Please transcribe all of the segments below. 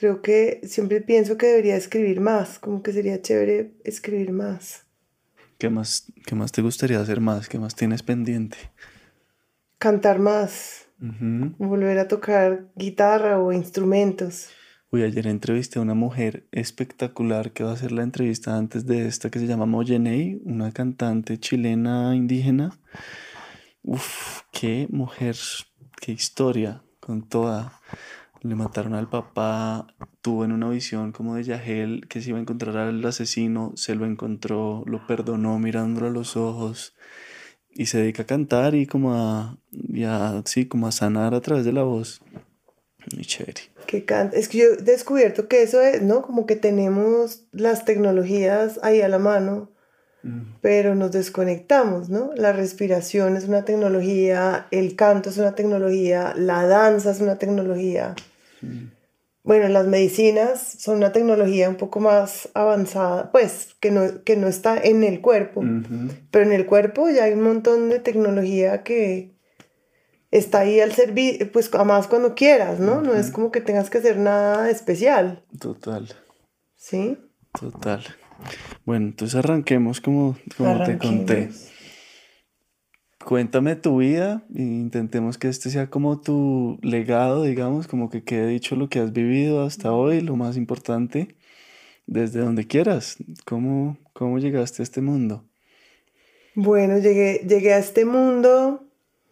creo que siempre pienso que debería escribir más, como que sería chévere escribir más. ¿Qué más te gustaría hacer más? ¿Qué más tienes pendiente? Cantar más, Ujú. volver a tocar guitarra o instrumentos. Uy, ayer entrevisté a una mujer espectacular que va a hacer la entrevista antes de esta que se llama Moyeney, una cantante chilena indígena. Uf, qué mujer, qué historia con toda. Le mataron al papá, tuvo en una visión como de Yahel que se iba a encontrar al asesino, se lo encontró, lo perdonó mirándolo a los ojos y se dedica a cantar y sí, como a sanar a través de la voz. Muy chévere. Es que yo he descubierto que eso es, ¿no? Como que tenemos las tecnologías ahí a la mano, Mm, pero nos desconectamos, ¿no? La respiración es una tecnología, el canto es una tecnología, la danza es una tecnología. mm, Bueno, las medicinas son una tecnología un poco más avanzada, pues, que no está en el cuerpo, ujú. pero en el cuerpo ya hay un montón de tecnología que está ahí al servicio, pues, además cuando quieras, ¿no? No es Ujú. como que tengas que hacer nada especial, Total, ¿sí? total. Bueno, entonces arranquemos como te conté. Arranquemos. Cuéntame tu vida e intentemos que este sea como tu legado, digamos, como que quede dicho lo que has vivido hasta hoy, lo más importante, desde donde quieras. ¿Cómo llegaste a este mundo? Bueno, llegué a este mundo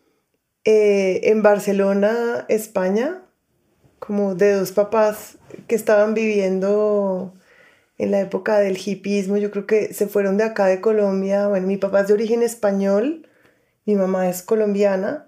en Barcelona, España, como de dos papás que estaban viviendo en la época del hipismo. Yo creo que se fueron de acá de Colombia. Bueno, mi papá es de origen español, mi mamá es colombiana,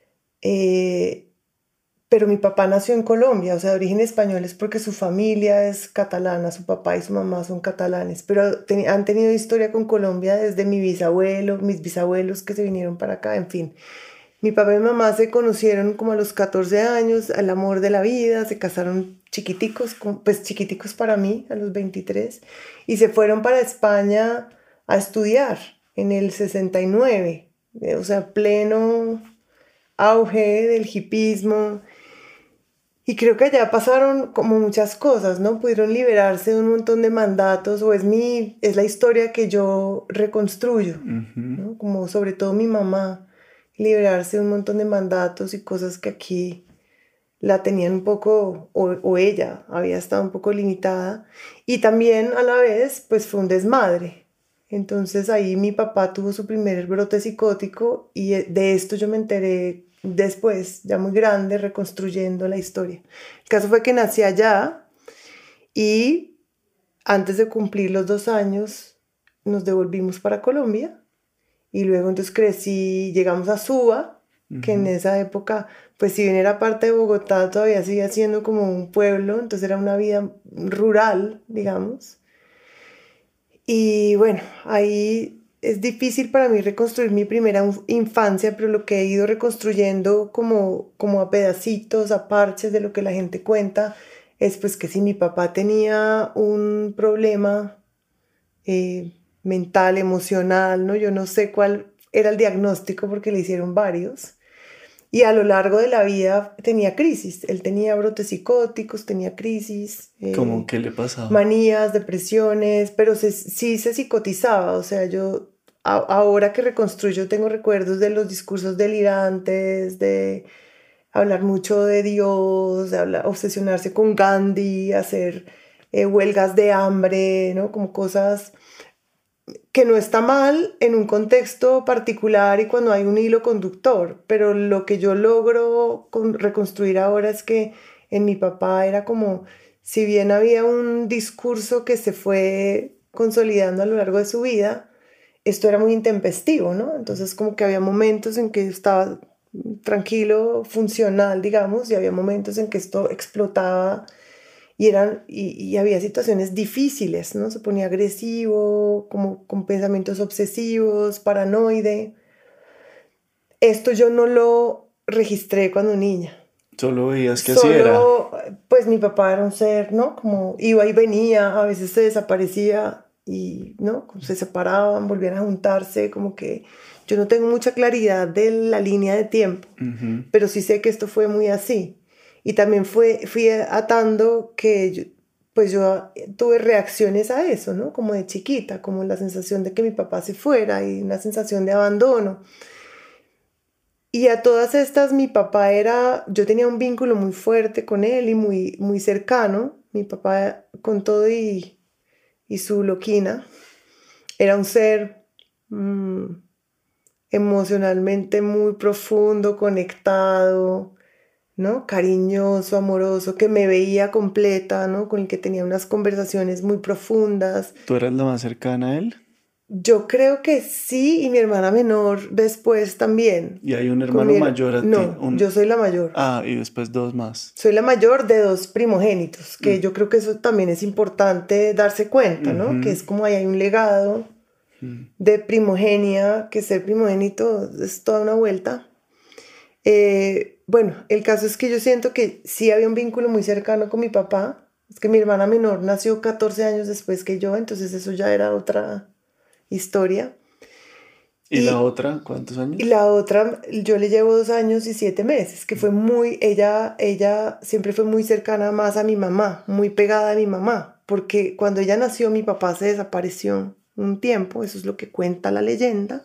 eh, pero mi papá nació en Colombia, o sea, de origen español es porque su familia es catalana, su papá y su mamá son catalanes, pero han tenido historia con Colombia desde mi bisabuelo, mis bisabuelos que se vinieron para acá, en fin. Mi papá y mi mamá se conocieron como a los 14 años, al amor de la vida, se casaron chiquiticos, pues chiquiticos para mí, a los 23, y se fueron para España a estudiar en el 69, o sea, pleno auge del hipismo. Y creo que allá pasaron como muchas cosas, ¿no? Pudieron liberarse de un montón de mandatos, o es la historia que yo reconstruyo, Ujú. ¿no? Como sobre todo mi mamá, liberarse de un montón de mandatos y cosas que aquí la tenían un poco, o ella había estado un poco limitada. Y también a la vez, pues fue un desmadre. Entonces ahí mi papá tuvo su primer brote psicótico y de esto yo me enteré después, ya muy grande, reconstruyendo la historia. El caso fue que nací allá y antes de cumplir los 2 años nos devolvimos para Colombia y luego entonces crecí, llegamos a Suba, que en Ujú. esa época, pues si bien era parte de Bogotá, todavía seguía siendo como un pueblo, entonces era una vida rural, digamos. Y bueno, ahí es difícil para mí reconstruir mi primera infancia, pero lo que he ido reconstruyendo como a pedacitos, a parches de lo que la gente cuenta, es pues que si mi papá tenía un problema eh, mental, emocional, ¿no? Yo no sé cuál era el diagnóstico porque le hicieron varios. Y a lo largo de la vida tenía crisis. Él tenía brotes psicóticos, tenía crisis, ¿Cómo qué le pasaba? manías, depresiones, pero sí se psicotizaba. O sea, yo ahora que reconstruyo tengo recuerdos de los discursos delirantes, de hablar mucho de Dios, de obsesionarse con Gandhi, hacer huelgas de hambre, ¿no? Como cosas que no está mal en un contexto particular y cuando hay un hilo conductor, pero lo que yo logro reconstruir ahora es que en mi papá era como, si bien había un discurso que se fue consolidando a lo largo de su vida, esto era muy intempestivo, ¿no? Entonces como que había momentos en que estaba tranquilo, funcional, digamos, y había momentos en que esto explotaba y había situaciones difíciles, ¿no? Se ponía agresivo, como con pensamientos obsesivos, paranoide. Esto yo no lo registré cuando niña. Solo veías que así era. Solo, pues mi papá era un ser, ¿no? Como iba y venía, a veces se desaparecía y, ¿no? Como se separaban, volvían a juntarse, como que yo no tengo mucha claridad de la línea de tiempo, Ujú. pero sí sé que esto fue muy así. Y también fui atando que pues yo tuve reacciones a eso, ¿no? Como de chiquita, como la sensación de que mi papá se fuera y una sensación de abandono. Y a todas estas, mi papá yo tenía un vínculo muy fuerte con él y muy, muy cercano. Mi papá, con todo y su loquina, era un ser emocionalmente muy profundo, conectado, ¿no? Cariñoso, amoroso, que me veía completa, ¿no? Con el que tenía unas conversaciones muy profundas. ¿Tú eras la más cercana a él? Yo creo que sí, y mi hermana menor después también. Y hay un hermano mayor a ti. No, yo soy la mayor. Ah, y después dos más. Soy la mayor de dos primogénitos, que yo creo que eso también es importante darse cuenta, ¿no? Que es como ahí hay un legado de primogenia, que ser primogénito es toda una vuelta. Bueno, el caso es que yo siento que sí había un vínculo muy cercano con mi papá. Es que mi hermana menor nació 14 años después que yo, entonces eso ya era otra historia. ¿Y la otra? ¿Cuántos años? Y la otra, yo le llevo 2 años y 7 meses, que fue ella siempre fue muy cercana más a mi mamá, muy pegada a mi mamá, porque cuando ella nació mi papá se desapareció un tiempo, eso es lo que cuenta la leyenda.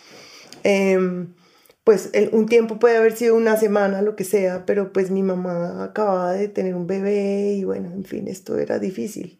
Pues un tiempo puede haber sido una semana, lo que sea, pero pues mi mamá acababa de tener un bebé y bueno, en fin, esto era difícil.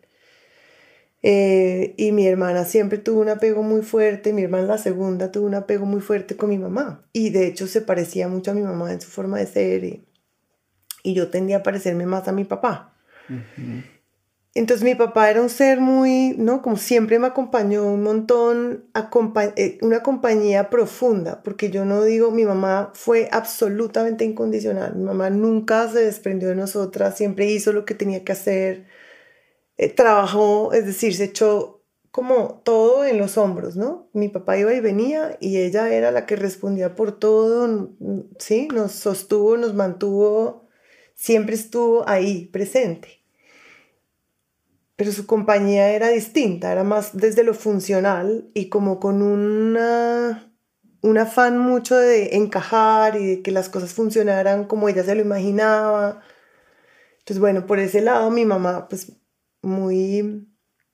Y mi hermana siempre tuvo un apego muy fuerte, mi hermana la segunda tuvo un apego muy fuerte con mi mamá y de hecho se parecía mucho a mi mamá en su forma de ser y yo tendía a parecerme más a mi papá. Entonces mi papá era un ser muy, ¿no? Como siempre me acompañó un montón, una compañía profunda, porque yo no digo, mi mamá fue absolutamente incondicional, mi mamá nunca se desprendió de nosotras, siempre hizo lo que tenía que hacer. Trabajó, es decir, se echó como todo en los hombros, ¿no? Mi papá iba y venía y ella era la que respondía por todo, ¿sí? Nos sostuvo, nos mantuvo, siempre estuvo ahí, presente. Pero su compañía era distinta, era más desde lo funcional y como con un afán mucho de encajar y de que las cosas funcionaran como ella se lo imaginaba. Entonces, bueno, por ese lado mi mamá, pues muy,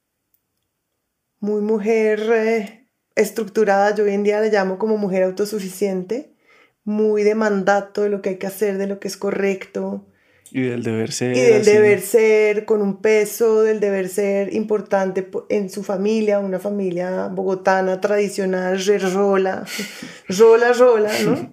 muy mujer estructurada, yo hoy en día la llamo como mujer autosuficiente, muy de mandato de lo que hay que hacer, de lo que es correcto. Y del deber ser. Y del así. deber ser, con un peso del deber ser importante en su familia, una familia bogotana tradicional, rola, ¿no?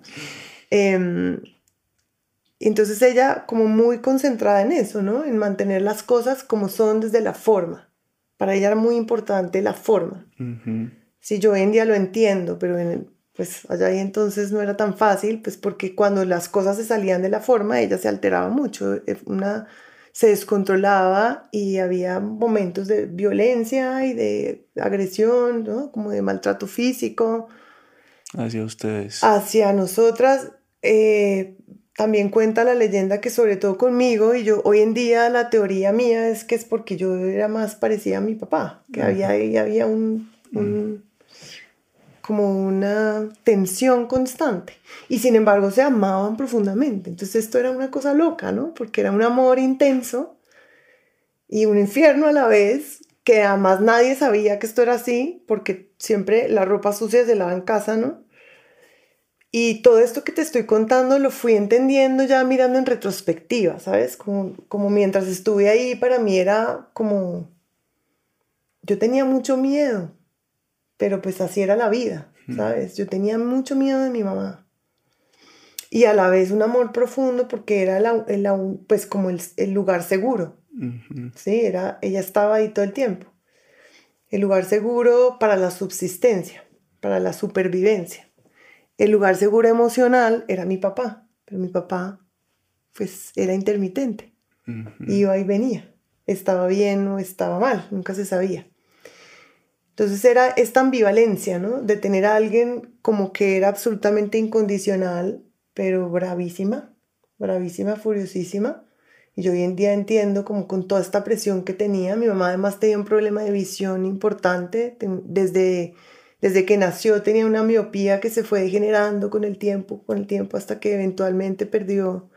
Entonces ella como muy concentrada en eso, ¿no? En mantener las cosas como son desde la forma. Para ella era muy importante la forma. Sí, yo hoy en día lo entiendo, pero pues allá y entonces no era tan fácil, pues porque cuando las cosas se salían de la forma, ella se alteraba mucho, se descontrolaba y había momentos de violencia y de agresión, ¿no? Como de maltrato físico. Hacia ustedes. Hacia nosotras. También cuenta la leyenda que sobre todo conmigo, y yo hoy en día la teoría mía es que es porque yo era más parecida a mi papá, que había como una tensión constante. Y sin embargo se amaban profundamente. Entonces esto era una cosa loca, ¿no? Porque era un amor intenso y un infierno a la vez, que además nadie sabía que esto era así, porque siempre la ropa sucia se lava en casa, ¿no? Y todo esto que te estoy contando lo fui entendiendo ya mirando en retrospectiva, ¿sabes? Como mientras estuve ahí, para mí era como... Yo tenía mucho miedo, pero pues así era la vida, ¿sabes? Yo tenía mucho miedo de mi mamá. Y a la vez un amor profundo porque era pues como el lugar seguro. Sí, ella estaba ahí todo el tiempo. El lugar seguro para la subsistencia, para la supervivencia. El lugar seguro emocional era mi papá, pero mi papá pues era intermitente. Iba y venía. Estaba bien o estaba mal, nunca se sabía. Entonces era esta ambivalencia, ¿no? De tener a alguien como que era absolutamente incondicional, pero bravísima, furiosísima. Y yo hoy en día entiendo como con toda esta presión que tenía. Mi mamá además tenía un problema de visión importante. Desde que nació tenía una miopía que se fue degenerando con el tiempo hasta que eventualmente perdió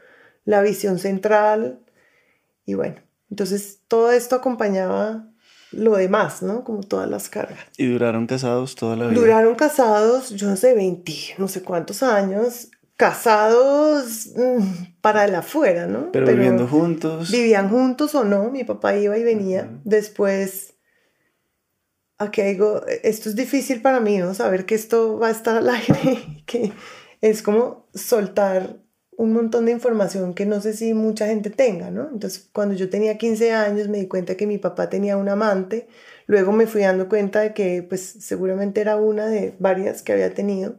la visión central. Y bueno, entonces todo esto acompañaba lo demás, ¿no? Como todas las cargas. ¿Y duraron casados toda la vida? Duraron casados, yo no sé, 20, no sé cuántos años, casados para el afuera, ¿no? Pero viviendo juntos. Vivían juntos o no, mi papá iba y venía. Después, aquí digo, esto es difícil para mí, ¿no? Saber que esto va a estar al aire, que es como soltar un montón de información que no sé si mucha gente tenga, ¿no? Entonces, cuando yo tenía 15 años me di cuenta que mi papá tenía un amante. Luego me fui dando cuenta de que pues seguramente era una de varias que había tenido.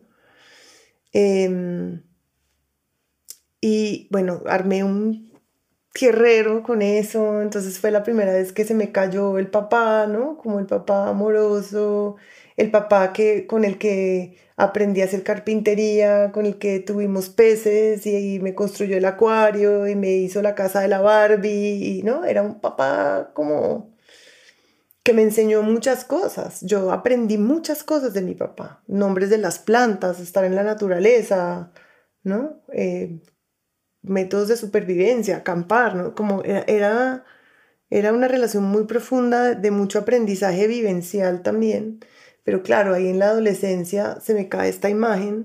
Y bueno, armé un tierrero con eso. Entonces fue la primera vez que se me cayó el papá, ¿no? Como el papá amoroso, el papá con el que aprendí a hacer carpintería, con el que tuvimos peces y me construyó el acuario y me hizo la casa de la Barbie. Y, ¿no? Era un papá como que me enseñó muchas cosas. Yo aprendí muchas cosas de mi papá. Nombres de las plantas, estar en la naturaleza, ¿no? Métodos de supervivencia, acampar, ¿no? Como era una relación muy profunda de mucho aprendizaje vivencial también. Pero claro, ahí en la adolescencia se me cae esta imagen.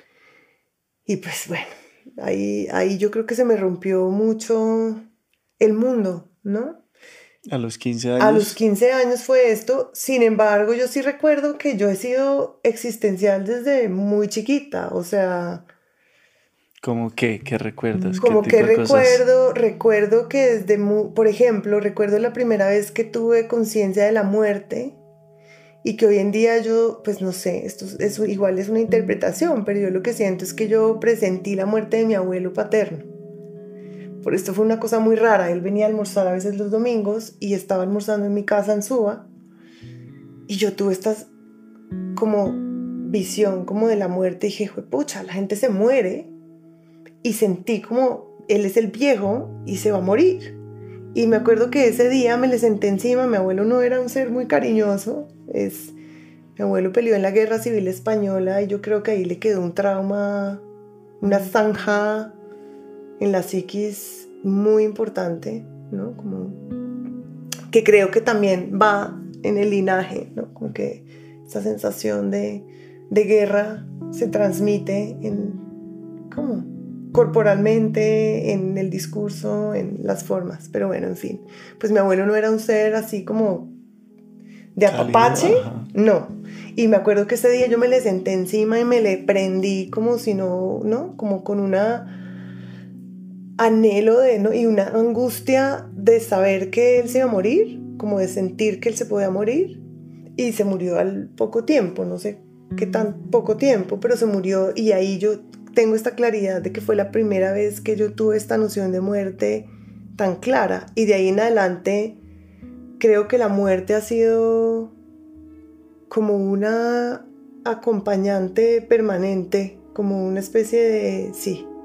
Y pues bueno, ahí yo creo que se me rompió mucho el mundo, ¿no? A los 15 años. A los 15 años fue esto. Sin embargo, yo sí recuerdo que yo he sido existencial desde muy chiquita. O sea, ¿Cómo qué? ¿Qué recuerdas? como ¿Qué que tipo de cosas? recuerdo que por ejemplo, recuerdo la primera vez que tuve conciencia de la muerte y que hoy en día yo, pues no sé, igual es una interpretación, pero yo lo que siento es que yo presentí la muerte de mi abuelo paterno. Por esto fue una cosa muy rara. Él venía a almorzar a veces los domingos y estaba almorzando en mi casa en Suba. Y yo tuve esta como visión como de la muerte. Y dije, pucha, la gente se muere. Y sentí como él es el viejo y se va a morir. Y me acuerdo que ese día me le senté encima. Mi abuelo no era un ser muy cariñoso. Mi abuelo peleó en la Guerra Civil Española y yo creo que ahí le quedó un trauma, una zanja en la psiquis muy importante, ¿no? Como que creo que también va en el linaje, ¿no? Como que esa sensación de guerra se transmite ¿cómo? Corporalmente, en el discurso, en las formas. Pero bueno, en fin. Pues mi abuelo no era un ser así como de apapache, no. Y me acuerdo que ese día yo me le senté encima y me le prendí como si ¿no? Como con una anhelo ¿no? Y una angustia de saber que él se iba a morir, como de sentir que él se podía morir, y se murió al poco tiempo, no sé qué tan poco tiempo, pero se murió. Y ahí yo tengo esta claridad de que fue la primera vez que yo tuve esta noción de muerte tan clara, y de ahí en adelante creo que la muerte ha sido como una acompañante permanente, como una especie de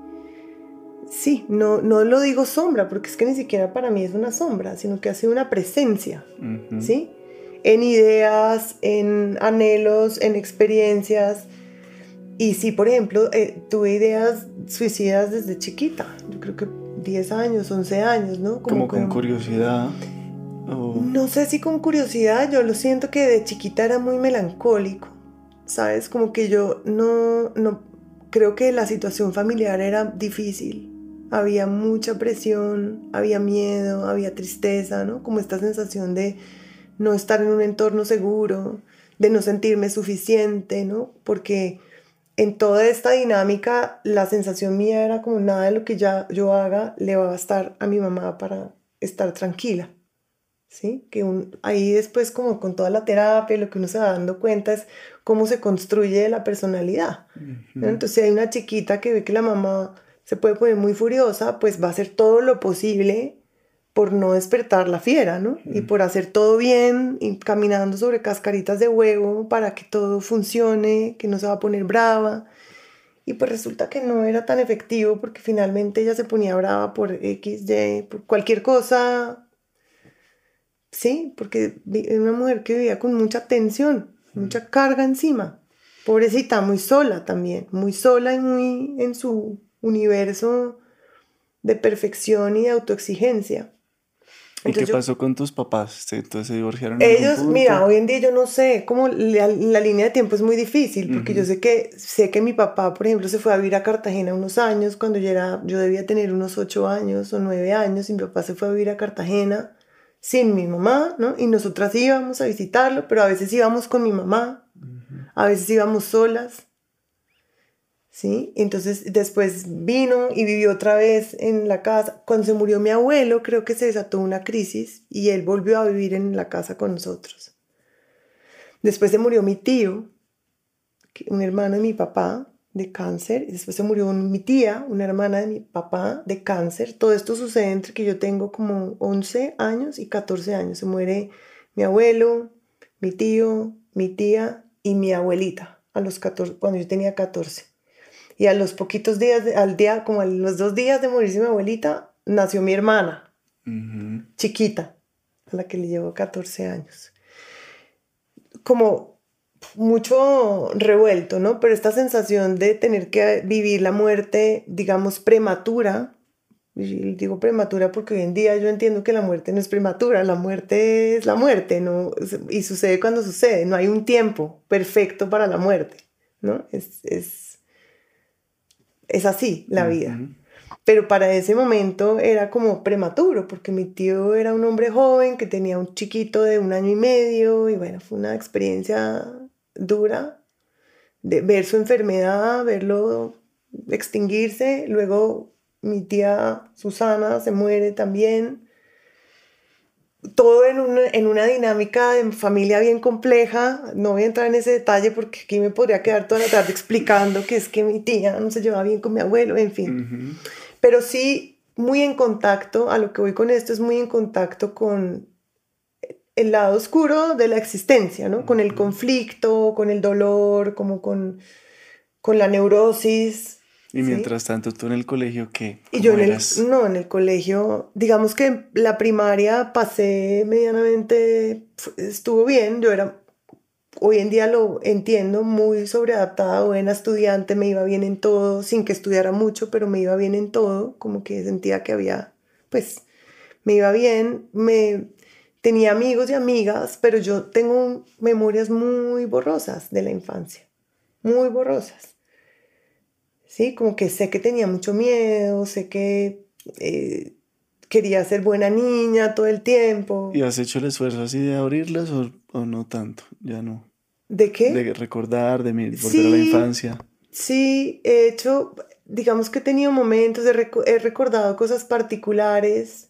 sí, no lo digo sombra, porque es que ni siquiera para mí es una sombra, sino que ha sido una presencia, ¿sí? En ideas, en anhelos, en experiencias. Y sí, por ejemplo, tuve ideas suicidas desde chiquita, yo creo que 10 años, 11 años, ¿no? Como con curiosidad. No sé si con curiosidad, yo lo siento que de chiquita era muy melancólico, ¿sabes? Como que yo no creo que la situación familiar era difícil. Había mucha presión, había miedo, había tristeza, ¿no? Como esta sensación de no estar en un entorno seguro, de no sentirme suficiente, ¿no? Porque en toda esta dinámica la sensación mía era como nada de lo que yo haga le va a bastar a mi mamá para estar tranquila, ¿sí? Que ahí después como con toda la terapia lo que uno se va dando cuenta es cómo se construye la personalidad, ¿no? Entonces si hay una chiquita que ve que la mamá se puede poner muy furiosa, pues va a hacer todo lo posible por no despertar la fiera, ¿no? Y por hacer todo bien y caminando sobre cascaritas de huevo para que todo funcione, que no se va a poner brava. Y pues resulta que no era tan efectivo porque finalmente ella se ponía brava por X, Y, por cualquier cosa. Sí, porque era una mujer que vivía con mucha tensión, mucha carga encima. Pobrecita, muy sola también, muy sola y muy en su universo de perfección y de autoexigencia. ¿Y qué Entonces pasó con tus papás? ¿Entonces se divorciaron en algún ellos, punto? mira, hoy en día yo no sé, como la línea de tiempo es muy difícil, porque yo sé que mi papá, por ejemplo, se fue a vivir a Cartagena unos años, cuando yo debía tener unos 8 años o 9 años, y mi papá se fue a vivir a Cartagena sin mi mamá, ¿no? Y nosotras íbamos a visitarlo, pero a veces íbamos con mi mamá, a veces íbamos solas, ¿sí? Entonces después vino y vivió otra vez en la casa. Cuando se murió mi abuelo, creo que se desató una crisis y él volvió a vivir en la casa con nosotros. Después se murió mi tío, un hermano de mi papá, de cáncer. Y después se murió mi tía, una hermana de mi papá, de cáncer. Todo esto sucede entre que yo tengo como 11 años y 14 años. Se muere mi abuelo, mi tío, mi tía y mi abuelita a los 14, cuando yo tenía 14. Y a los poquitos días, como a los 2 días de morirse mi abuelita, nació mi hermana, chiquita, a la que le llevo 14 años. Como mucho revuelto, ¿no? Pero esta sensación de tener que vivir la muerte, digamos, prematura, y digo prematura porque hoy en día yo entiendo que la muerte no es prematura, la muerte es la muerte, ¿no? Y sucede cuando sucede, no hay un tiempo perfecto para la muerte, ¿no? Es así la vida. Pero para ese momento era como prematuro, porque mi tío era un hombre joven que tenía un chiquito de 1 año y medio, y bueno, fue una experiencia dura de ver su enfermedad, verlo extinguirse. Luego mi tía Susana se muere también. Todo en una dinámica de familia bien compleja. No voy a entrar en ese detalle porque aquí me podría quedar toda la tarde explicando que es que mi tía no se llevaba bien con mi abuelo, en fin. Pero sí, muy en contacto, a lo que voy con esto es muy en contacto con el lado oscuro de la existencia, ¿no? Con el conflicto, con el dolor, como con la neurosis. Y mientras tanto, tú en el colegio, ¿qué? Y yo ¿Cómo eras? en el colegio, digamos que la primaria pasé medianamente, estuvo bien, hoy en día lo entiendo, muy sobreadaptada, buena estudiante, me iba bien en todo, sin que estudiara mucho, pero me iba bien en todo, como que sentía que pues, me iba bien, tenía amigos y amigas, pero yo tengo memorias muy borrosas de la infancia, muy borrosas. Sí, como que sé que tenía mucho miedo, sé que quería ser buena niña todo el tiempo. ¿Y has hecho el esfuerzo así de abrirlas o no tanto? Ya no. ¿De qué? De recordar, de volver a la infancia. Sí, he hecho, digamos que he tenido momentos, he recordado cosas particulares.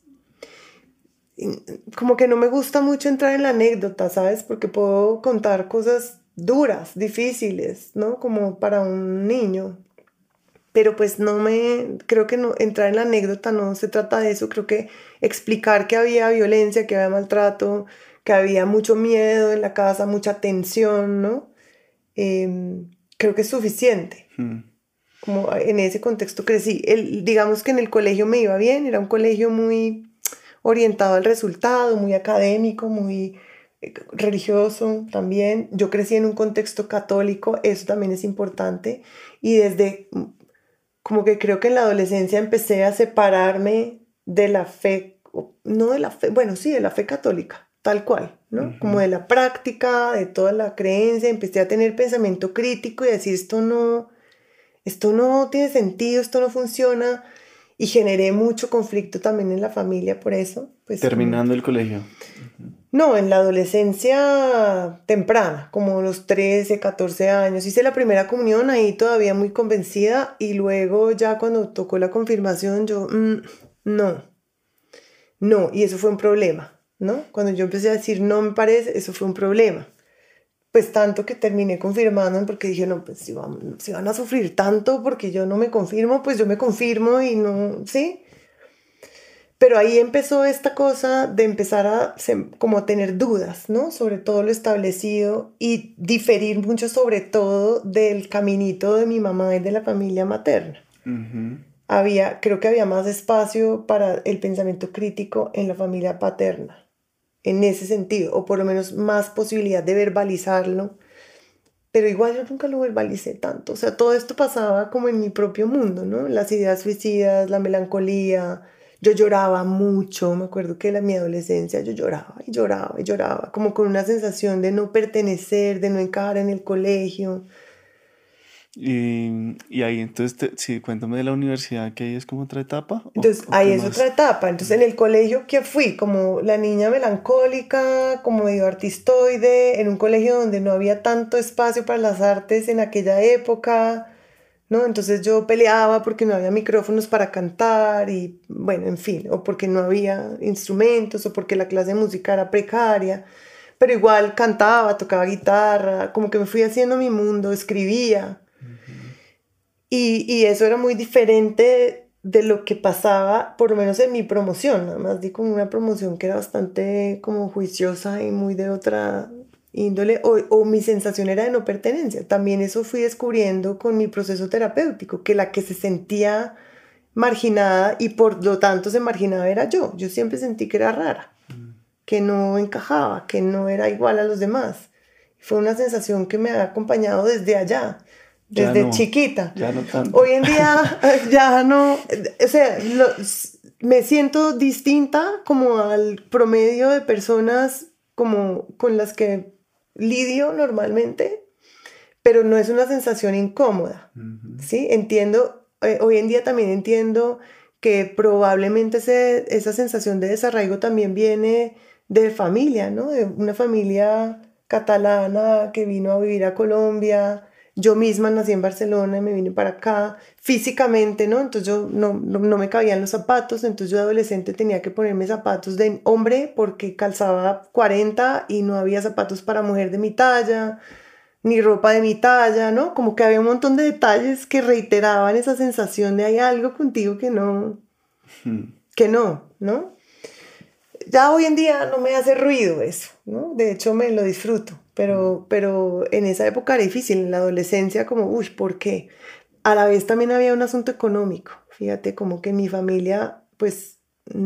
Como que no me gusta mucho entrar en la anécdota, ¿sabes? Porque puedo contar cosas duras, difíciles, ¿no? Como para un niño. Pero pues creo que no, entrar en la anécdota no se trata de eso, creo que explicar que había violencia, que había maltrato, que había mucho miedo en la casa, mucha tensión, ¿no? Creo que es suficiente. Como en ese contexto crecí. Digamos que en el colegio me iba bien, era un colegio muy orientado al resultado, muy académico, muy religioso también. Yo crecí en un contexto católico, eso también es importante. Y desde como que creo que en la adolescencia empecé a separarme de la fe, no de la fe, bueno, sí, de la fe católica, tal cual, ¿no? Como de la práctica, de toda la creencia, empecé a tener pensamiento crítico y decir, esto no tiene sentido, esto no funciona, y generé mucho conflicto también en la familia por eso. Pues terminando el colegio. No, en la adolescencia temprana, como los 13, 14 años. Hice la primera comunión ahí todavía muy convencida y luego ya cuando tocó la confirmación yo, no, no, y eso fue un problema, ¿no? Cuando yo empecé a decir no me parece, eso fue un problema. Pues tanto que terminé confirmándome porque dije, no, pues si van a sufrir tanto porque yo no me confirmo, pues yo me confirmo y no, ¿sí? Pero ahí empezó esta cosa de empezar como a tener dudas, ¿no? Sobre todo lo establecido y diferir mucho sobre todo del caminito de mi mamá y de la familia materna. Creo que había más espacio para el pensamiento crítico en la familia paterna, en ese sentido, o por lo menos más posibilidad de verbalizarlo, pero igual yo nunca lo verbalicé tanto. O sea, todo esto pasaba como en mi propio mundo, ¿no? Las ideas suicidas, la melancolía. Yo lloraba mucho, me acuerdo que en mi adolescencia yo lloraba y lloraba y lloraba, como con una sensación de no pertenecer, de no encajar en el colegio. Y ahí entonces, sí, cuéntame de la universidad, que ahí es como otra etapa, Entonces, o qué ahí es otra más. etapa. Entonces, en el colegio que fui, como la niña melancólica, como medio artistoide, en un colegio donde no había tanto espacio para las artes en aquella época, ¿no? Entonces yo peleaba porque no había micrófonos para cantar y, bueno, en fin, o porque no había instrumentos, o porque la clase de música era precaria, pero igual cantaba, tocaba guitarra, como que me fui haciendo mi mundo, escribía. Ujú. Y eso era muy diferente de lo que pasaba, por lo menos en mi promoción. Nada más di como una promoción que era bastante como juiciosa y muy de otra índole, o mi sensación era de no pertenencia. También eso fui descubriendo con mi proceso terapéutico, que la que se sentía marginada y por lo tanto se marginaba era yo. Yo siempre sentí que era rara, que no encajaba, que no era igual a los demás. Fue una sensación que me ha acompañado desde allá, Ya desde no, chiquita. ya no tanto. Hoy en día ya no, o sea, me siento distinta como al promedio de personas como con las que lidio normalmente, pero no es una sensación incómoda, Ujú. ¿sí? Entiendo, hoy en día también entiendo que probablemente esa sensación de desarraigo también viene de familia, ¿no? De una familia catalana que vino a vivir a Colombia. Yo misma nací en Barcelona y me vine para acá físicamente, ¿no? Entonces yo no me cabían los zapatos, entonces yo de adolescente tenía que ponerme zapatos de hombre porque calzaba 40 y no había zapatos para mujer de mi talla ni ropa de mi talla, ¿no? Como que había un montón de detalles que reiteraban esa sensación de hay algo contigo Mm. que no, ¿no? Ya hoy en día no me hace ruido eso, ¿no? De hecho me lo disfruto, pero en esa época era difícil, en la adolescencia como, uy, ¿por qué? A la vez también había un asunto económico, fíjate, como que mi familia, pues,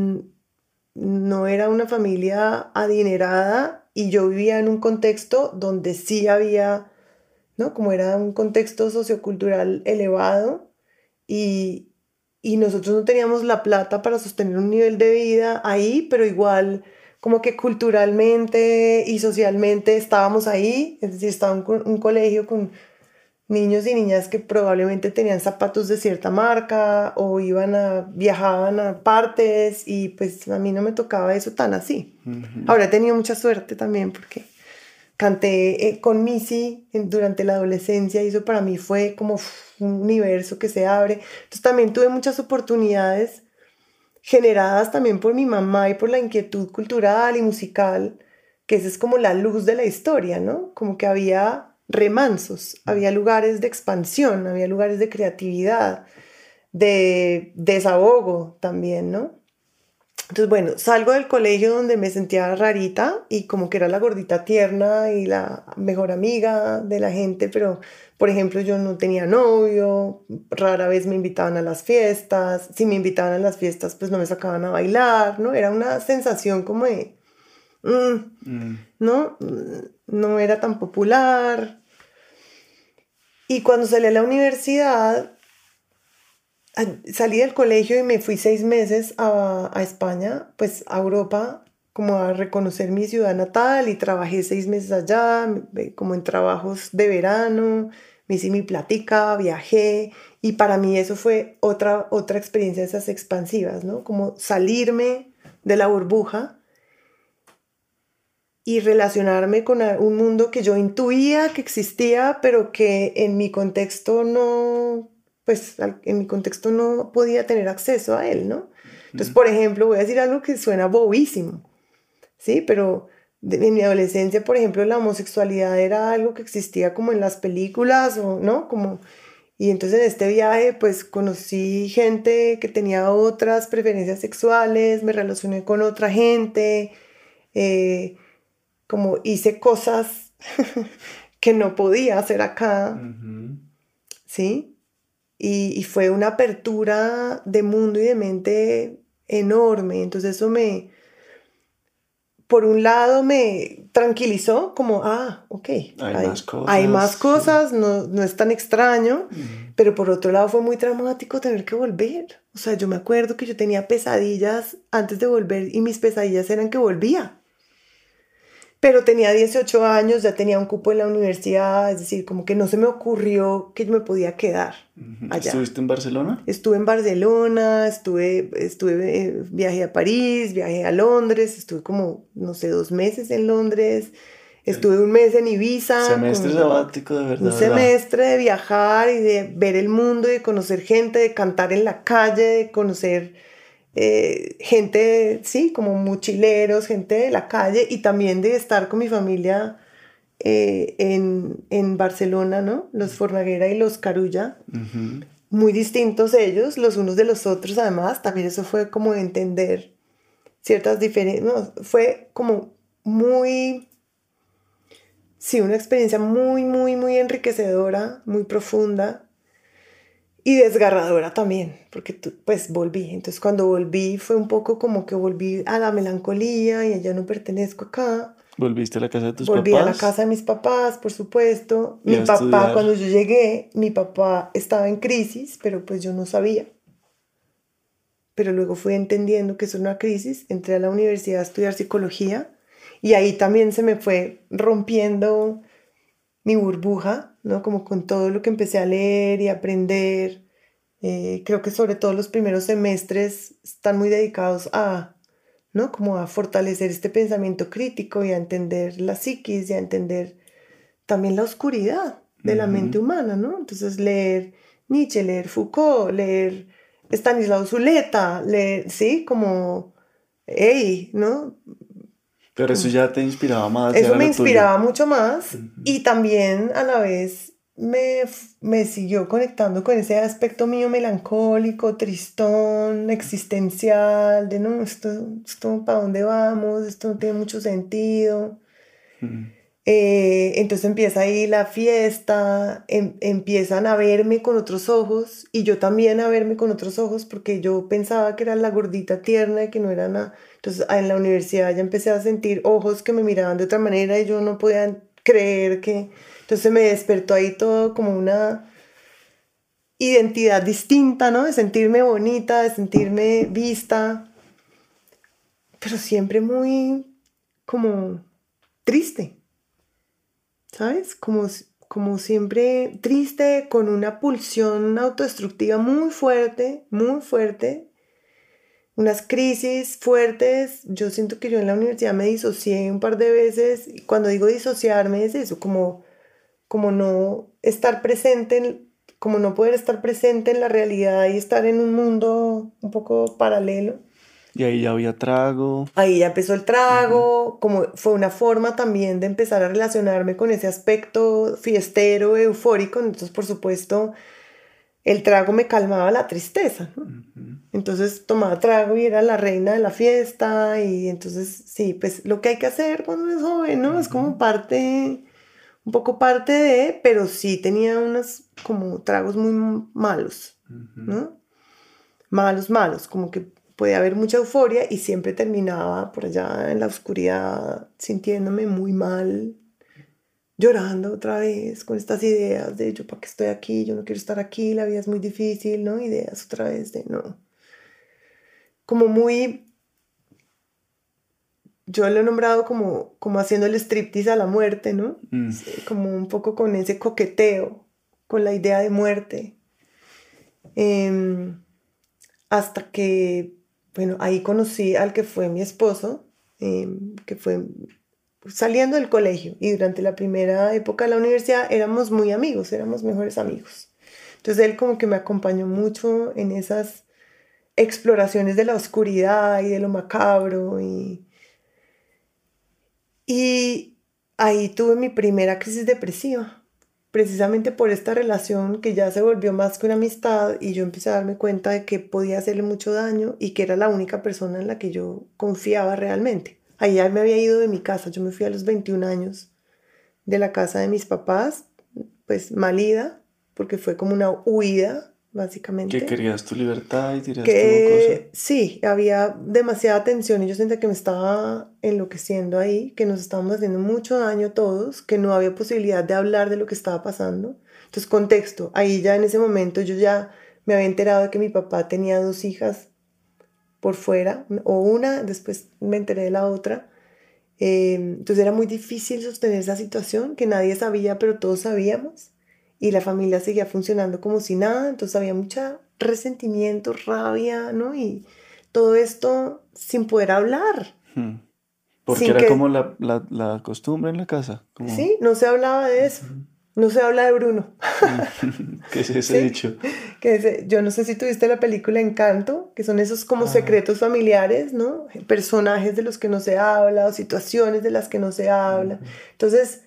no era una familia adinerada y yo vivía en un contexto donde sí había, ¿no? Como era un contexto sociocultural elevado y, y nosotros no teníamos la plata para sostener un nivel de vida ahí, pero igual como que culturalmente y socialmente estábamos ahí, es decir, estaba un colegio con niños y niñas que probablemente tenían zapatos de cierta marca o viajaban a partes y pues a mí no me tocaba eso tan así. Ujú. Ahora he tenido mucha suerte también porque canté con Missy durante la adolescencia y eso para mí fue como un universo que se abre. Entonces también tuve muchas oportunidades generadas también por mi mamá y por la inquietud cultural y musical, que esa es como la luz de la historia, ¿no? Como que había remansos, había lugares de expansión, había lugares de creatividad, de desahogo también, ¿no? Entonces, bueno, salgo del colegio donde me sentía rarita y como que era la gordita tierna y la mejor amiga de la gente, pero, por ejemplo, yo no tenía novio, rara vez me invitaban a las fiestas, si me invitaban a las fiestas, pues no me sacaban a bailar, ¿no? Era una sensación como de, Mm. ¿no? No era tan popular. Y cuando salí a la universidad, salí del colegio y me fui 6 meses a España, pues a Europa, como a reconocer mi ciudad natal y trabajé 6 meses allá, como en trabajos de verano, me hice mi platica, viajé y para mí eso fue otra experiencia de esas expansivas, ¿no? Como salirme de la burbuja y relacionarme con un mundo que yo intuía que existía, pero que en mi contexto no, pues en mi contexto no podía tener acceso a él, ¿no? Entonces, Mm. por ejemplo, voy a decir algo que suena bobísimo, ¿sí? Pero en mi adolescencia, por ejemplo, la homosexualidad era algo que existía como en las películas, o, ¿no? Como, y entonces en este viaje, pues conocí gente que tenía otras preferencias sexuales, me relacioné con otra gente, eh, como hice cosas que no podía hacer acá, Ujú. ¿sí? Y fue una apertura de mundo y de mente enorme. Entonces eso por un lado me tranquilizó, como, ok, hay más cosas, sí. no es tan extraño, pero por otro lado fue muy traumático tener que volver. O sea, yo me acuerdo que yo tenía pesadillas antes de volver y mis pesadillas eran que volvía. Pero tenía 18 años, ya tenía un cupo en la universidad, es decir, como que no se me ocurrió que yo me podía quedar allá. ¿Estuviste en Barcelona? Estuve en Barcelona, viajé a París, viajé a Londres, estuve como, no sé, 2 meses en Londres, estuve un mes en Ibiza, Semestre sabático de un verdad, ¿verdad? semestre de viajar y de ver el mundo, y de conocer gente, de cantar en la calle, de conocer gente, sí, como mochileros, gente de la calle, y también de estar con mi familia en Barcelona, ¿no? Los Fornaguera y los Carulla. Ujú. Muy distintos ellos, los unos de los otros, además, también eso fue como entender ciertas diferencias, no, fue como muy, sí, una experiencia muy, muy, muy enriquecedora, muy profunda y desgarradora también, porque pues volví, entonces cuando volví fue un poco como que volví a la melancolía y ya no pertenezco acá. ¿Volviste a la casa de tus Volví a la papás? casa de mis papás, por supuesto. Y Mi a papá, estudiar. cuando yo llegué, mi papá estaba en crisis, pero pues yo no sabía. Pero luego fui entendiendo que eso era una crisis, entré a la universidad a estudiar psicología y ahí también se me fue rompiendo mi burbuja, ¿no? Como con todo lo que empecé a leer y aprender. Creo que sobre todo los primeros semestres están muy dedicados a, ¿no? Como a fortalecer este pensamiento crítico y a entender la psiquis y a entender también la oscuridad de la mente Ujú. humana, ¿no? Entonces leer Nietzsche, leer Foucault, leer Stanislaw Zuleta, leer, sí, como, hey, ¿no? Pero eso Como, ya te inspiraba más, ya eso era me lo tuyo. inspiraba mucho más Ujú. y también a la vez me siguió conectando con ese aspecto mío melancólico, tristón, existencial, de no, esto ¿para dónde vamos? Esto no tiene mucho sentido. Ujú. Entonces empieza ahí la fiesta, empiezan a verme con otros ojos y yo también a verme con otros ojos porque yo pensaba que era la gordita tierna y que no era nada. Entonces en la universidad ya empecé a sentir ojos que me miraban de otra manera y yo no podía creer que... Entonces me despertó ahí todo como una identidad distinta, ¿no? De sentirme bonita, de sentirme vista, pero siempre muy como triste. ¿Sabes? Como siempre triste, con una pulsión autodestructiva muy fuerte, unas crisis fuertes. Yo siento que yo en la universidad me disocié un par de veces. Y cuando digo disociarme es eso, como no estar presente, como no poder estar presente en la realidad y estar en un mundo un poco paralelo. Y ahí ya había trago. Ahí ya empezó el Ujú. trago, como fue una forma también de empezar a relacionarme con ese aspecto fiestero, eufórico. Entonces, por supuesto, el trago me calmaba la tristeza, ¿no? Ujú. Entonces tomaba trago y era la reina de la fiesta. Y entonces, sí, pues lo que hay que hacer cuando uno es joven, ¿no? Es como Ujú. parte, un poco parte de, pero sí tenía unos como tragos muy malos, Ujú. ¿no? Malos, malos, como que podía haber mucha euforia y siempre terminaba por allá en la oscuridad sintiéndome muy mal, llorando otra vez con estas ideas de yo para qué estoy aquí, yo no quiero estar aquí, la vida es muy difícil, ¿no? Ideas otra vez de no. Como muy, yo lo he nombrado como haciendo el striptease a la muerte, ¿no? Mm. Sí, como un poco con ese coqueteo, con la idea de muerte. Em, Hasta que, bueno, ahí conocí al que fue mi esposo, que fue saliendo del colegio y durante la primera época de la universidad éramos muy amigos, éramos mejores amigos. Entonces él como que me acompañó mucho en esas exploraciones de la oscuridad y de lo macabro y ahí tuve mi primera crisis depresiva, precisamente por esta relación que ya se volvió más que una amistad y yo empecé a darme cuenta de que podía hacerle mucho daño y que era la única persona en la que yo confiaba realmente. Ahí ya me había ido de mi casa, yo me fui a los 21 años de la casa de mis papás, pues malida, porque fue como una huida. básicamente. Que querías tu libertad y querías tu cosa. Sí, había demasiada tensión y yo sentía que me estaba enloqueciendo ahí, que nos estábamos haciendo mucho daño todos, que no había posibilidad de hablar de lo que estaba pasando. Entonces, contexto, ahí ya en ese momento yo ya me había enterado de que mi papá tenía 2 hijas por fuera, o una, después me enteré de la otra. Entonces era muy difícil sostener esa situación que nadie sabía, pero todos sabíamos. Y la familia seguía funcionando como si nada, entonces había mucha resentimiento, rabia, ¿no? Y todo esto sin poder hablar. Porque Sin era que, como la costumbre en la casa. Como... sí, no se hablaba de eso. No se habla de Bruno. ¿Qué es ese Sí, dicho? yo no sé si tuviste la película Encanto, que son esos como secretos familiares, ¿no? Personajes de los que no se habla o situaciones de las que no se habla. Entonces,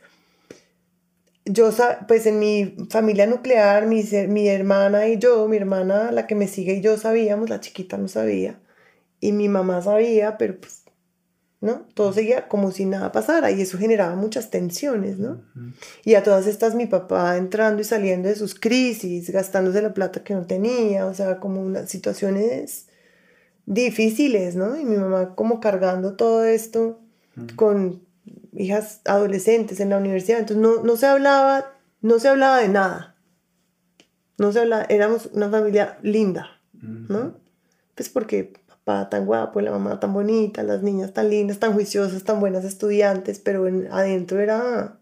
pues en mi familia nuclear, mi hermana y yo, mi hermana, la que me sigue y yo sabíamos, la chiquita no sabía, y mi mamá sabía, pero pues, ¿no? Todo seguía como si nada pasara y eso generaba muchas tensiones, ¿no? Y a todas estas mi papá entrando y saliendo de sus crisis, gastándose la plata que no tenía, o sea, como unas situaciones difíciles, ¿no? Y mi mamá como cargando todo esto con hijas adolescentes en la universidad, entonces no se hablaba de nada, no se hablaba, éramos una familia linda, ¿no? Pues porque papá tan guapo, la mamá tan bonita, las niñas tan lindas, tan juiciosas, tan buenas estudiantes, pero adentro era...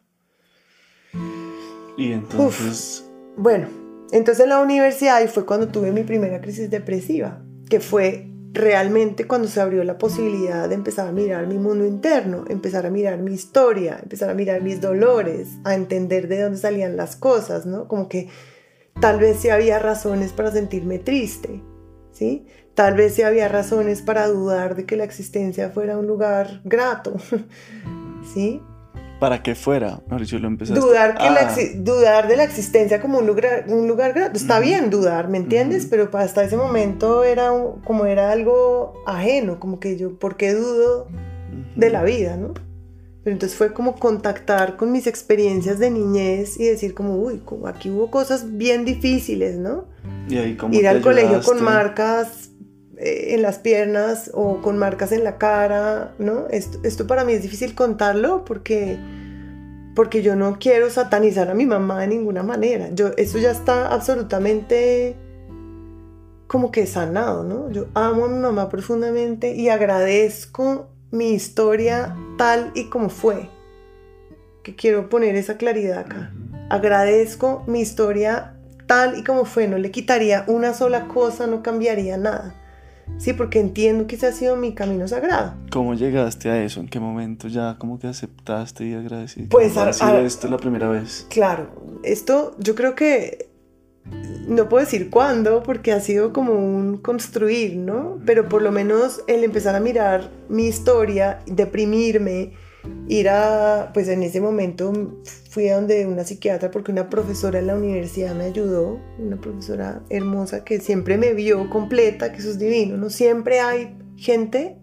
Y entonces... Bueno, entonces en la universidad y fue cuando tuve mi primera crisis depresiva, que fue realmente cuando se abrió la posibilidad de empezar a mirar mi mundo interno, empezar a mirar mi historia, empezar a mirar mis dolores, a entender de dónde salían las cosas, ¿no? Como que tal vez sí había razones para sentirme triste, ¿sí? Tal vez sí había razones para dudar de que la existencia fuera un lugar grato, ¿sí? Para que fuera, yo lo empezaste. Dudar de la existencia como un lugar grato. Está bien dudar, ¿me entiendes? Pero hasta ese momento era como era algo ajeno, como que yo, ¿por qué dudo de la vida, no? Pero entonces fue como contactar con mis experiencias de niñez y decir como, uy, como aquí hubo cosas bien difíciles, ¿no? Y ahí como ir al colegio con marcas en las piernas o con marcas en la cara, ¿no? Esto para mí es difícil contarlo porque yo no quiero satanizar a mi mamá de ninguna manera. Eso ya está absolutamente como que sanado, ¿no? Yo amo a mi mamá profundamente y agradezco mi historia tal y como fue. Que quiero poner esa claridad acá. Agradezco mi historia tal y como fue. No le quitaría una sola cosa, no cambiaría nada. Sí, porque entiendo que ese ha sido mi camino sagrado. ¿Cómo llegaste a eso? ¿En qué momento ya como que aceptaste y agradeciste? Pues esto la primera vez. Claro, esto yo creo que no puedo decir cuándo porque ha sido como un construir, ¿no? Pero por lo menos el empezar a mirar mi historia, deprimirme, pues en ese momento fui a donde una psiquiatra porque una profesora en la universidad me ayudó, una profesora hermosa que siempre me vio completa, que eso es divino, ¿no? Siempre hay gente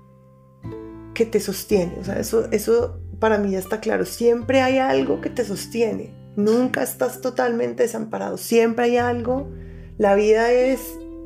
que te sostiene, o sea, eso para mí ya está claro, siempre hay algo que te sostiene, nunca estás totalmente desamparado, siempre hay algo, la vida es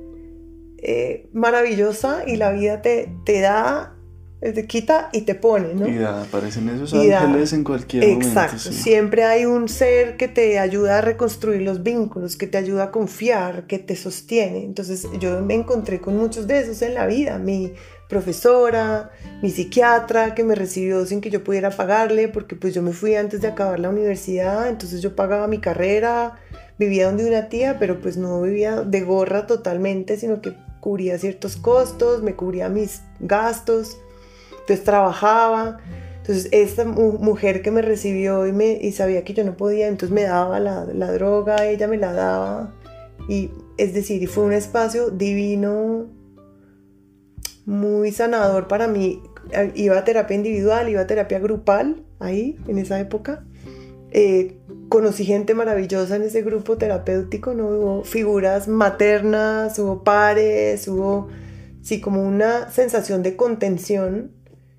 maravillosa y la vida te da, te quita y te pone, ¿no? Y aparecen esos ángeles en cualquier momento. Exacto, sí. Siempre hay un ser que te ayuda a reconstruir los vínculos, que te ayuda a confiar, que te sostiene. Entonces yo me encontré con muchos de esos en la vida. Mi profesora, mi psiquiatra que me recibió sin que yo pudiera pagarle, porque pues yo me fui antes de acabar la universidad, entonces yo pagaba mi carrera, vivía donde una tía, pero pues no vivía de gorra totalmente, sino que cubría ciertos costos, me cubría mis gastos. Entonces trabajaba, entonces esta mujer que me recibió y sabía que yo no podía, entonces me daba la droga, ella me la daba, y es decir, y fue un espacio divino, muy sanador para mí. Iba a terapia individual, iba a terapia grupal, ahí, en esa época. Conocí gente maravillosa en ese grupo terapéutico, ¿no? Hubo figuras maternas, hubo pares, hubo, sí, como una sensación de contención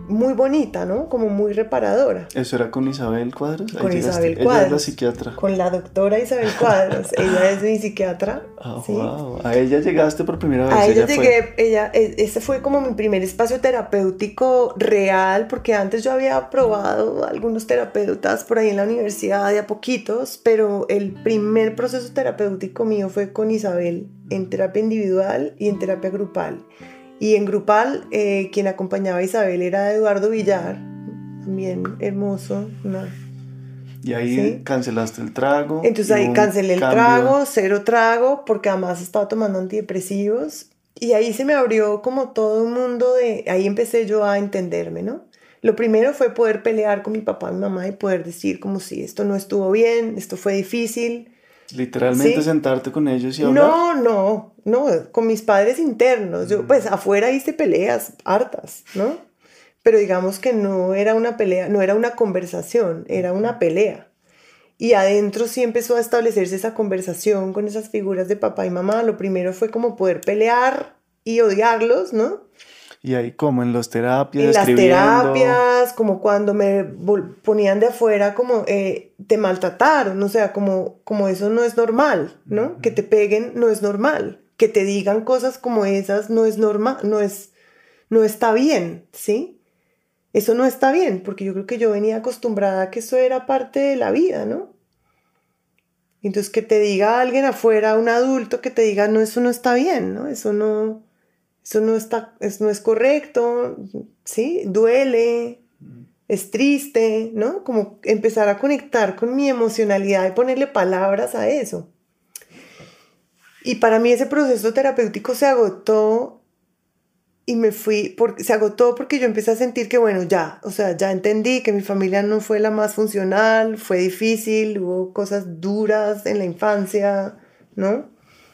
muy bonita, ¿no? Como muy reparadora. ¿Eso era con Isabel Cuadros? Con Ahí llegaste. Isabel Cuadros. Ella es la psiquiatra. Con la doctora Isabel Cuadros. Ella es mi psiquiatra. Ah, ¿sí? wow. A ella llegaste por primera vez. A ella fue. llegué, ese fue como mi primer espacio terapéutico real, porque antes yo había probado algunos terapeutas por ahí en la universidad de a poquitos, pero el primer proceso terapéutico mío fue con Isabel, en terapia individual y en terapia grupal. Y en grupal, quien acompañaba a Isabel era Eduardo Villar, también hermoso, ¿no? Y ahí ¿sí? cancelaste el trago. Entonces ahí cancelé el trago, 0 trago, porque además estaba tomando antidepresivos. Y ahí se me abrió como todo un mundo de... Ahí empecé yo a entenderme, ¿no? Lo primero fue poder pelear con mi papá y mi mamá y poder decir como si esto no estuvo bien, esto fue difícil. Literalmente ¿sí? Sentarte con ellos y hablar. No, con mis padres internos. Yo, pues afuera hice peleas hartas, ¿no? Pero digamos que no era una pelea, no era una conversación, era una pelea. Y adentro sí empezó a establecerse esa conversación con esas figuras de papá y mamá. Lo primero fue como poder pelear y odiarlos, ¿no? Y ahí como en las terapias, En las escribiendo. terapias, como cuando me ponían de afuera, como te maltrataron, o sea, como eso no es normal, ¿no? Que te peguen no es normal. Que te digan cosas como esas no es normal, no está bien, ¿sí? Eso no está bien, porque yo creo que yo venía acostumbrada a que eso era parte de la vida, ¿no? Entonces que te diga alguien afuera, un adulto, que te diga, no, eso no está bien, ¿no? Eso no está, no es correcto, ¿sí? Duele, es triste, ¿no? Como empezar a conectar con mi emocionalidad y ponerle palabras a eso. Y para mí ese proceso terapéutico se agotó y me fui, se agotó porque yo empecé a sentir que, bueno, ya, o sea, ya entendí que mi familia no fue la más funcional, fue difícil, hubo cosas duras en la infancia, ¿no?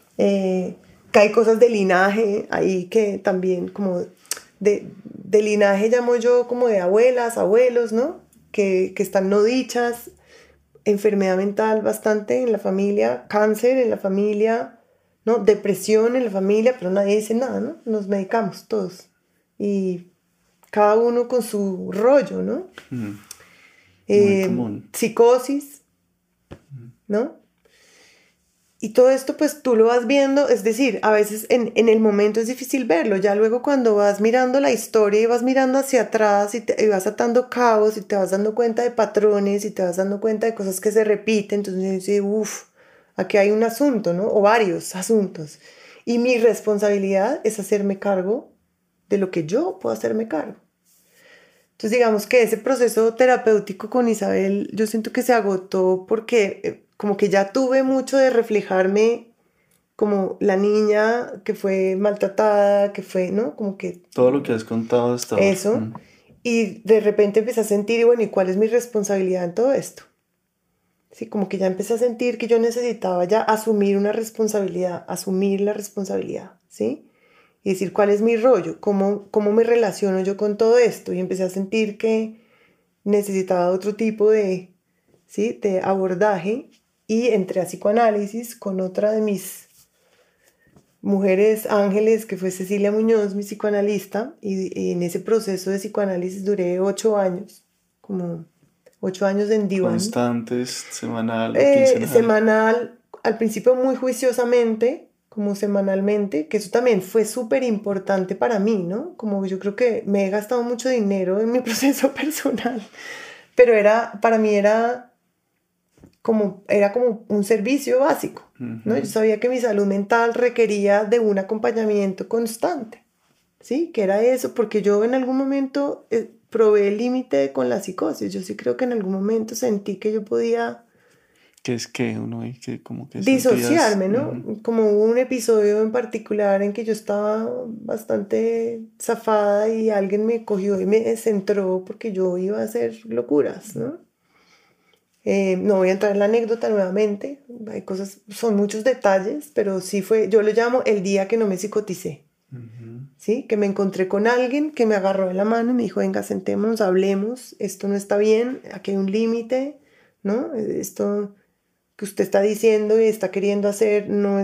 Que hay cosas de linaje ahí que también como de linaje llamo yo como de abuelas, abuelos, ¿no? Que están no dichas, enfermedad mental bastante en la familia, cáncer en la familia, ¿no? Depresión en la familia, pero nadie dice nada, ¿no? Nos medicamos todos. Y cada uno con su rollo, ¿no? Muy común. Psicosis, ¿no? Y todo esto pues tú lo vas viendo, es decir, a veces en el momento es difícil verlo, ya luego cuando vas mirando la historia y vas mirando hacia atrás y vas atando cabos y te vas dando cuenta de patrones y te vas dando cuenta de cosas que se repiten, entonces dices, uff, aquí hay un asunto, ¿no? O varios asuntos. Y mi responsabilidad es hacerme cargo de lo que yo puedo hacerme cargo. Entonces digamos que ese proceso terapéutico con Isabel yo siento que se agotó porque como que ya tuve mucho de reflejarme como la niña que fue maltratada, que fue, ¿no? Como que... Todo lo que has contado hasta ahora. Eso. Y de repente empecé a sentir, y bueno, ¿y cuál es mi responsabilidad en todo esto? Sí, como que ya empecé a sentir que yo necesitaba ya asumir una responsabilidad, asumir la responsabilidad, ¿sí? Y decir, ¿cuál es mi rollo? ¿Cómo me relaciono yo con todo esto? Y empecé a sentir que necesitaba otro tipo de, ¿sí? de abordaje y entré a psicoanálisis con otra de mis mujeres ángeles, que fue Cecilia Muñoz, mi psicoanalista, y en ese proceso de psicoanálisis duré 8 años, como 8 años en diván. Constantes, semanal o quincenal. Semanal, al principio muy juiciosamente, como semanalmente, que eso también fue súper importante para mí, ¿no? Como yo creo que me he gastado mucho dinero en mi proceso personal, pero para mí era como un servicio básico, ¿no? Yo sabía que mi salud mental requería de un acompañamiento constante, ¿sí? Que era eso, porque yo en algún momento probé el límite con la psicosis. Yo sí creo que en algún momento sentí que yo podía... ¿Qué es que uno y que como que disociarme, sentías, ¿no? Como hubo un episodio en particular en que yo estaba bastante zafada y alguien me cogió y me centró porque yo iba a hacer locuras, ¿no? No voy a entrar en la anécdota nuevamente, hay cosas, son muchos detalles, pero sí fue, yo lo llamo el día que no me psicoticé, ¿sí? Que me encontré con alguien que me agarró de la mano y me dijo, venga, sentémonos, hablemos, esto no está bien, aquí hay un límite, ¿no? Esto que usted está diciendo y está queriendo hacer no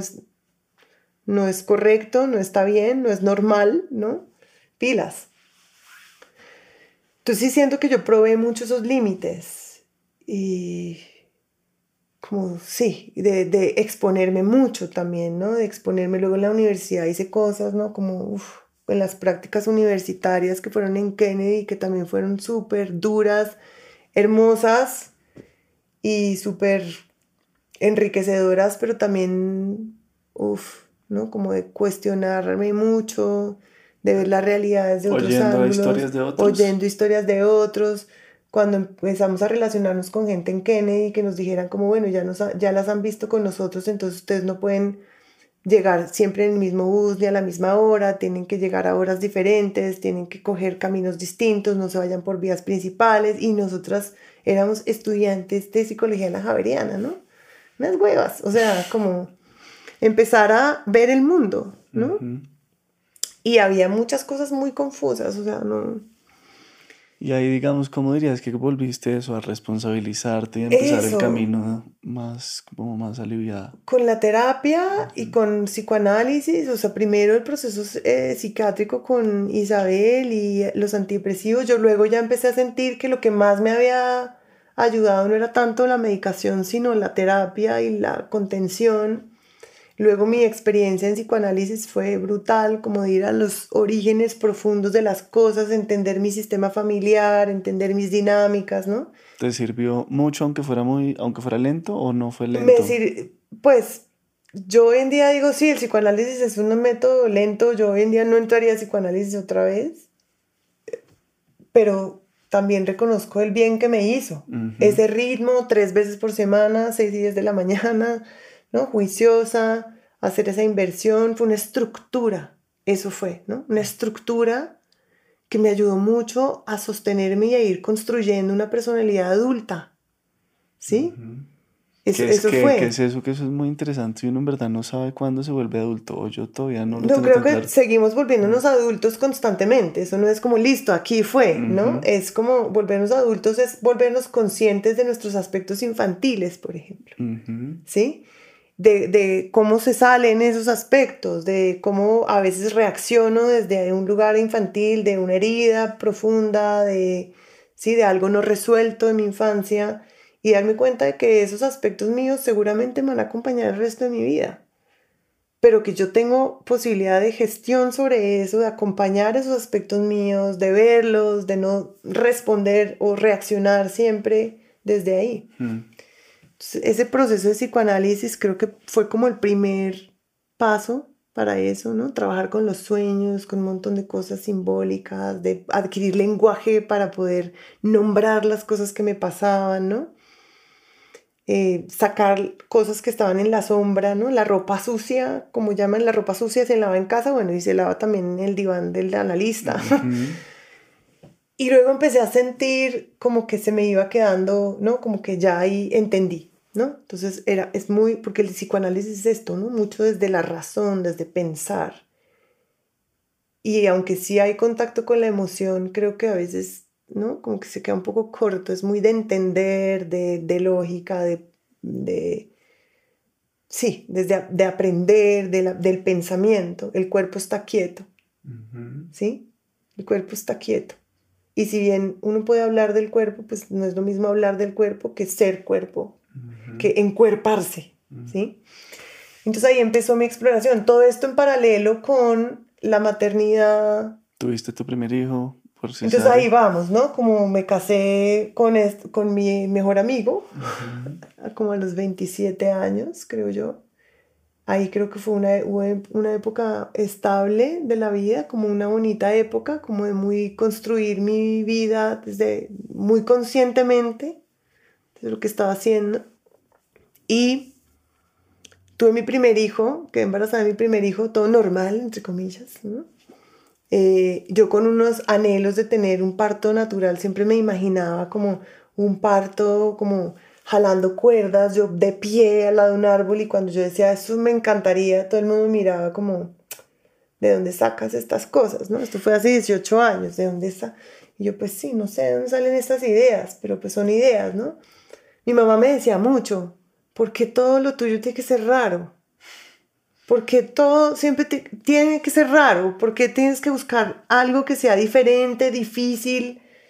es correcto, no está bien, no es normal, ¿no? Pilas. Entonces sí siento que yo probé mucho esos límites y como, sí, de exponerme mucho también, ¿no? De exponerme luego en la universidad, hice cosas, ¿no? Como, en las prácticas universitarias que fueron en Kennedy, que también fueron súper duras, hermosas y súper enriquecedoras, pero también, ¿no? Como de cuestionarme mucho, de ver las realidades de otros Oyendo ángulos, historias de otros. oyendo historias de otros. Cuando empezamos a relacionarnos con gente en Kennedy, que nos dijeran como, bueno, ya las han visto con nosotros, entonces ustedes no pueden llegar siempre en el mismo bus ni a la misma hora, tienen que llegar a horas diferentes, tienen que coger caminos distintos, no se vayan por vías principales, y nosotras éramos estudiantes de psicología en la Javeriana, ¿no? Unas huevas, o sea, como empezar a ver el mundo, ¿no? Ujú. Y había muchas cosas muy confusas, o sea, no... Y ahí, digamos, ¿cómo dirías que volviste eso a responsabilizarte y a empezar el Eso, camino más, como más aliviada? con la terapia y Ujú. con psicoanálisis, o sea, primero el proceso psiquiátrico con Isabel y los antidepresivos, yo luego ya empecé a sentir que lo que más me había ayudado no era tanto la medicación, sino la terapia y la contención. Luego mi experiencia en psicoanálisis fue brutal, como de ir a los orígenes profundos de las cosas, entender mi sistema familiar, entender mis dinámicas, ¿no? ¿Te sirvió mucho aunque fuera lento o no fue Me lento? pues yo hoy en día digo, sí, el psicoanálisis es un método lento, yo hoy en día no entraría a psicoanálisis otra vez, pero también reconozco el bien que me hizo. Ujú. Ese ritmo, 3 veces por semana, 6 días de la mañana, ¿no? Juiciosa, hacer esa inversión, fue una estructura, eso fue, ¿no? Una estructura que me ayudó mucho a sostenerme y a ir construyendo una personalidad adulta, ¿sí? Ujú. Eso Qué fue. es eso? Que eso es muy interesante y uno en verdad no sabe cuándo se vuelve adulto, o yo todavía no lo No, tengo creo tan que claro. seguimos Mm. volviéndonos adultos constantemente. Eso no es como listo, aquí fue, ¿no? Ujú. Es como volvernos adultos, es volvernos conscientes de nuestros aspectos infantiles, por ejemplo, Ujú. ¿sí? De cómo se salen esos aspectos, de cómo a veces reacciono desde un lugar infantil, de una herida profunda, ¿sí? De algo no resuelto de mi infancia, y darme cuenta de que esos aspectos míos seguramente me van a acompañar el resto de mi vida, pero que yo tengo posibilidad de gestión sobre eso, de acompañar esos aspectos míos, de verlos, de no responder o reaccionar siempre desde ahí. Mm. Entonces, ese proceso de psicoanálisis creo que fue como el primer paso para eso, ¿no? Trabajar con los sueños, con un montón de cosas simbólicas, de adquirir lenguaje para poder nombrar las cosas que me pasaban, ¿no? Sacar cosas que estaban en la sombra, ¿no? La ropa sucia, como llaman, la ropa sucia se lava en casa, bueno, y se lava también en el diván del analista. Ujú. Y luego empecé a sentir como que se me iba quedando, ¿no? Como que ya ahí entendí, ¿no? Entonces es muy, porque el psicoanálisis es esto, ¿no? Mucho desde la razón, desde pensar. Y aunque sí hay contacto con la emoción, creo que a veces, ¿no? Como que se queda un poco corto, es muy de entender, de lógica, de sí, de aprender, del pensamiento. El cuerpo está quieto, Ujú. ¿sí? El cuerpo está quieto. Y si bien uno puede hablar del cuerpo, pues no es lo mismo hablar del cuerpo que ser cuerpo, Ujú. que encuerparse, Mm. ¿sí? Entonces ahí empezó mi exploración. Todo esto en paralelo con la maternidad. ¿Tuviste tu primer hijo por Entonces ahí cesárea? vamos, ¿no? Como me casé con mi mejor amigo, Ujú. como a los 27 años, creo yo. Ahí creo que fue una época estable de la vida, como una bonita época, como de muy construir mi vida desde muy conscientemente de lo que estaba haciendo. Y tuve mi primer hijo, quedé embarazada de mi primer hijo, todo normal, entre comillas, ¿no? Yo con unos anhelos de tener un parto natural, siempre me imaginaba como un parto, como jalando cuerdas, yo de pie al lado de un árbol, y cuando yo decía, eso me encantaría, todo el mundo me miraba como, ¿de dónde sacas estas cosas, no? Esto fue hace 18 años, ¿de dónde está? Y yo, pues sí, no sé de dónde salen estas ideas, pero pues son ideas, ¿no? Mi mamá me decía mucho, ¿por qué todo lo tuyo tiene que ser raro? Porque todo siempre tiene que ser raro, porque tienes que buscar algo que sea diferente, difícil,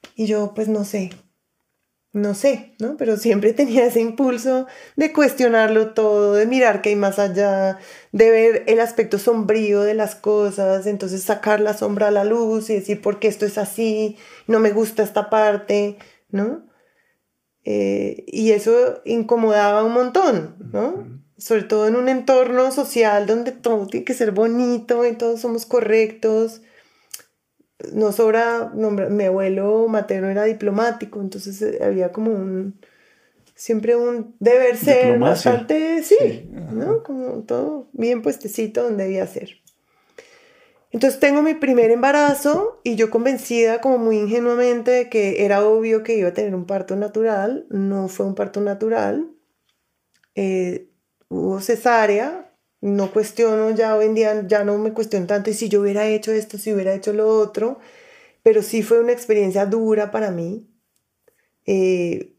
Y yo, pues no sé, ¿no? Pero siempre tenía ese impulso de cuestionarlo todo, de mirar qué hay más allá, de ver el aspecto sombrío de las cosas, entonces sacar la sombra a la luz y decir, ¿por qué esto es así? No me gusta esta parte, ¿no? Y eso incomodaba un montón, ¿no? Sobre todo en un entorno social donde todo tiene que ser bonito y todos somos correctos. No sobra, mi abuelo materno era diplomático, entonces había como siempre un deber ser Diplomacia. bastante, Sí. sí, Ajá. ¿no? Como todo bien puestecito donde debía ser. Entonces tengo mi primer embarazo y yo convencida como muy ingenuamente de que era obvio que iba a tener un parto natural. No fue un parto natural. eh, Hubo cesárea. No cuestiono, ya hoy en día ya no me cuestiono tanto y si yo hubiera hecho esto, si hubiera hecho lo otro, pero sí fue una experiencia dura para mí, eh,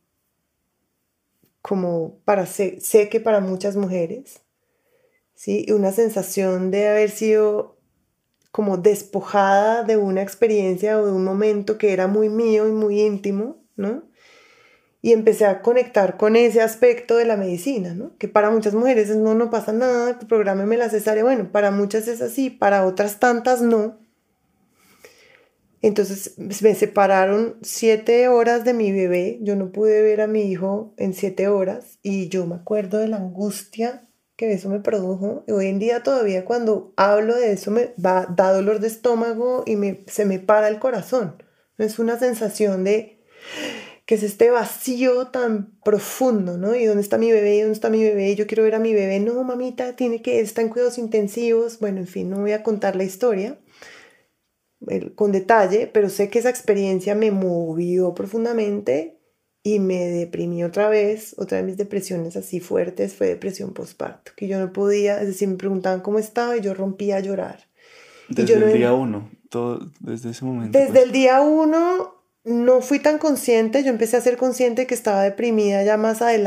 como sé que para muchas mujeres, ¿sí? Y una sensación de haber sido como despojada de una experiencia o de un momento que era muy mío y muy íntimo, ¿no? Y empecé a conectar con ese aspecto de la medicina, ¿no? Que para muchas mujeres es, no, no pasa nada, prográmeme la cesárea. Bueno, para muchas es así, para otras tantas no. Entonces me separaron 7 horas de mi bebé. Yo no pude ver a mi hijo en 7 horas y yo me acuerdo de la angustia que eso me produjo. Y hoy en día todavía cuando hablo de eso da dolor de estómago y se me para el corazón. Es una sensación de que es este vacío tan profundo, ¿no? ¿Y dónde está mi bebé? ¿Dónde está mi bebé? Yo quiero ver a mi bebé. No, mamita, está en cuidados intensivos. Bueno, en fin, no voy a contar la historia con detalle, pero sé que esa experiencia me movió profundamente y me deprimí otra vez. Otra de mis depresiones así fuertes fue depresión postparto, que yo no podía, es decir, me preguntaban cómo estaba y yo rompía a llorar. Y yo Desde no, el día uno, todo, desde ese momento, desde pues. el día uno no fui tan consciente, yo empecé a ser consciente que estaba deprimida ya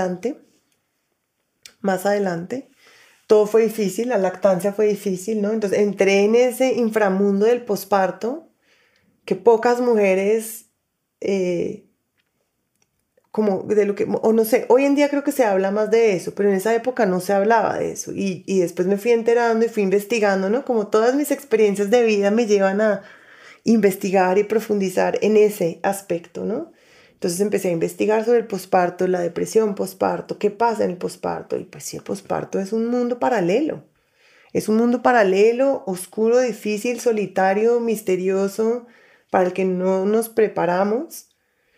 más adelante. Todo fue difícil, la lactancia fue difícil, ¿no? Entonces entré en ese inframundo del posparto que pocas mujeres, eh, como de lo que, o no sé, hoy en día creo que se habla más de eso, pero en esa época no se hablaba de eso. Y después me fui enterando y fui investigando, ¿no? Como todas mis experiencias de vida me llevan a investigar y profundizar en ese aspecto, ¿no? Entonces empecé a investigar sobre el posparto, la depresión posparto, qué pasa en el posparto. Y pues sí, el posparto es un mundo paralelo. Es un mundo paralelo, oscuro, difícil, solitario, misterioso, para el que no nos preparamos.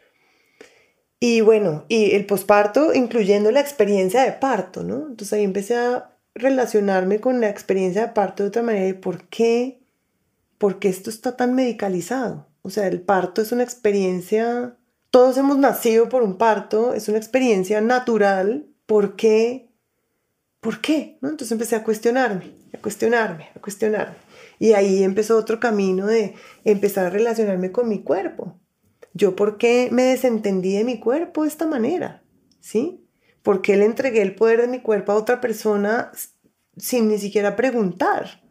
Y bueno, y el posparto, incluyendo la experiencia de parto, ¿no? Entonces ahí empecé a relacionarme con la experiencia de parto de otra manera y por qué esto está tan medicalizado. O sea, el parto es una experiencia, todos hemos nacido por un parto, es una experiencia natural. ¿Por qué? ¿Por qué? ¿No? Entonces empecé a cuestionarme, a cuestionarme, a cuestionarme. Y ahí empezó otro camino de empezar a relacionarme con mi cuerpo. ¿Yo por qué me desentendí de mi cuerpo de esta manera? ¿Sí? ¿Por qué le entregué el poder de mi cuerpo a otra persona sin ni siquiera preguntar?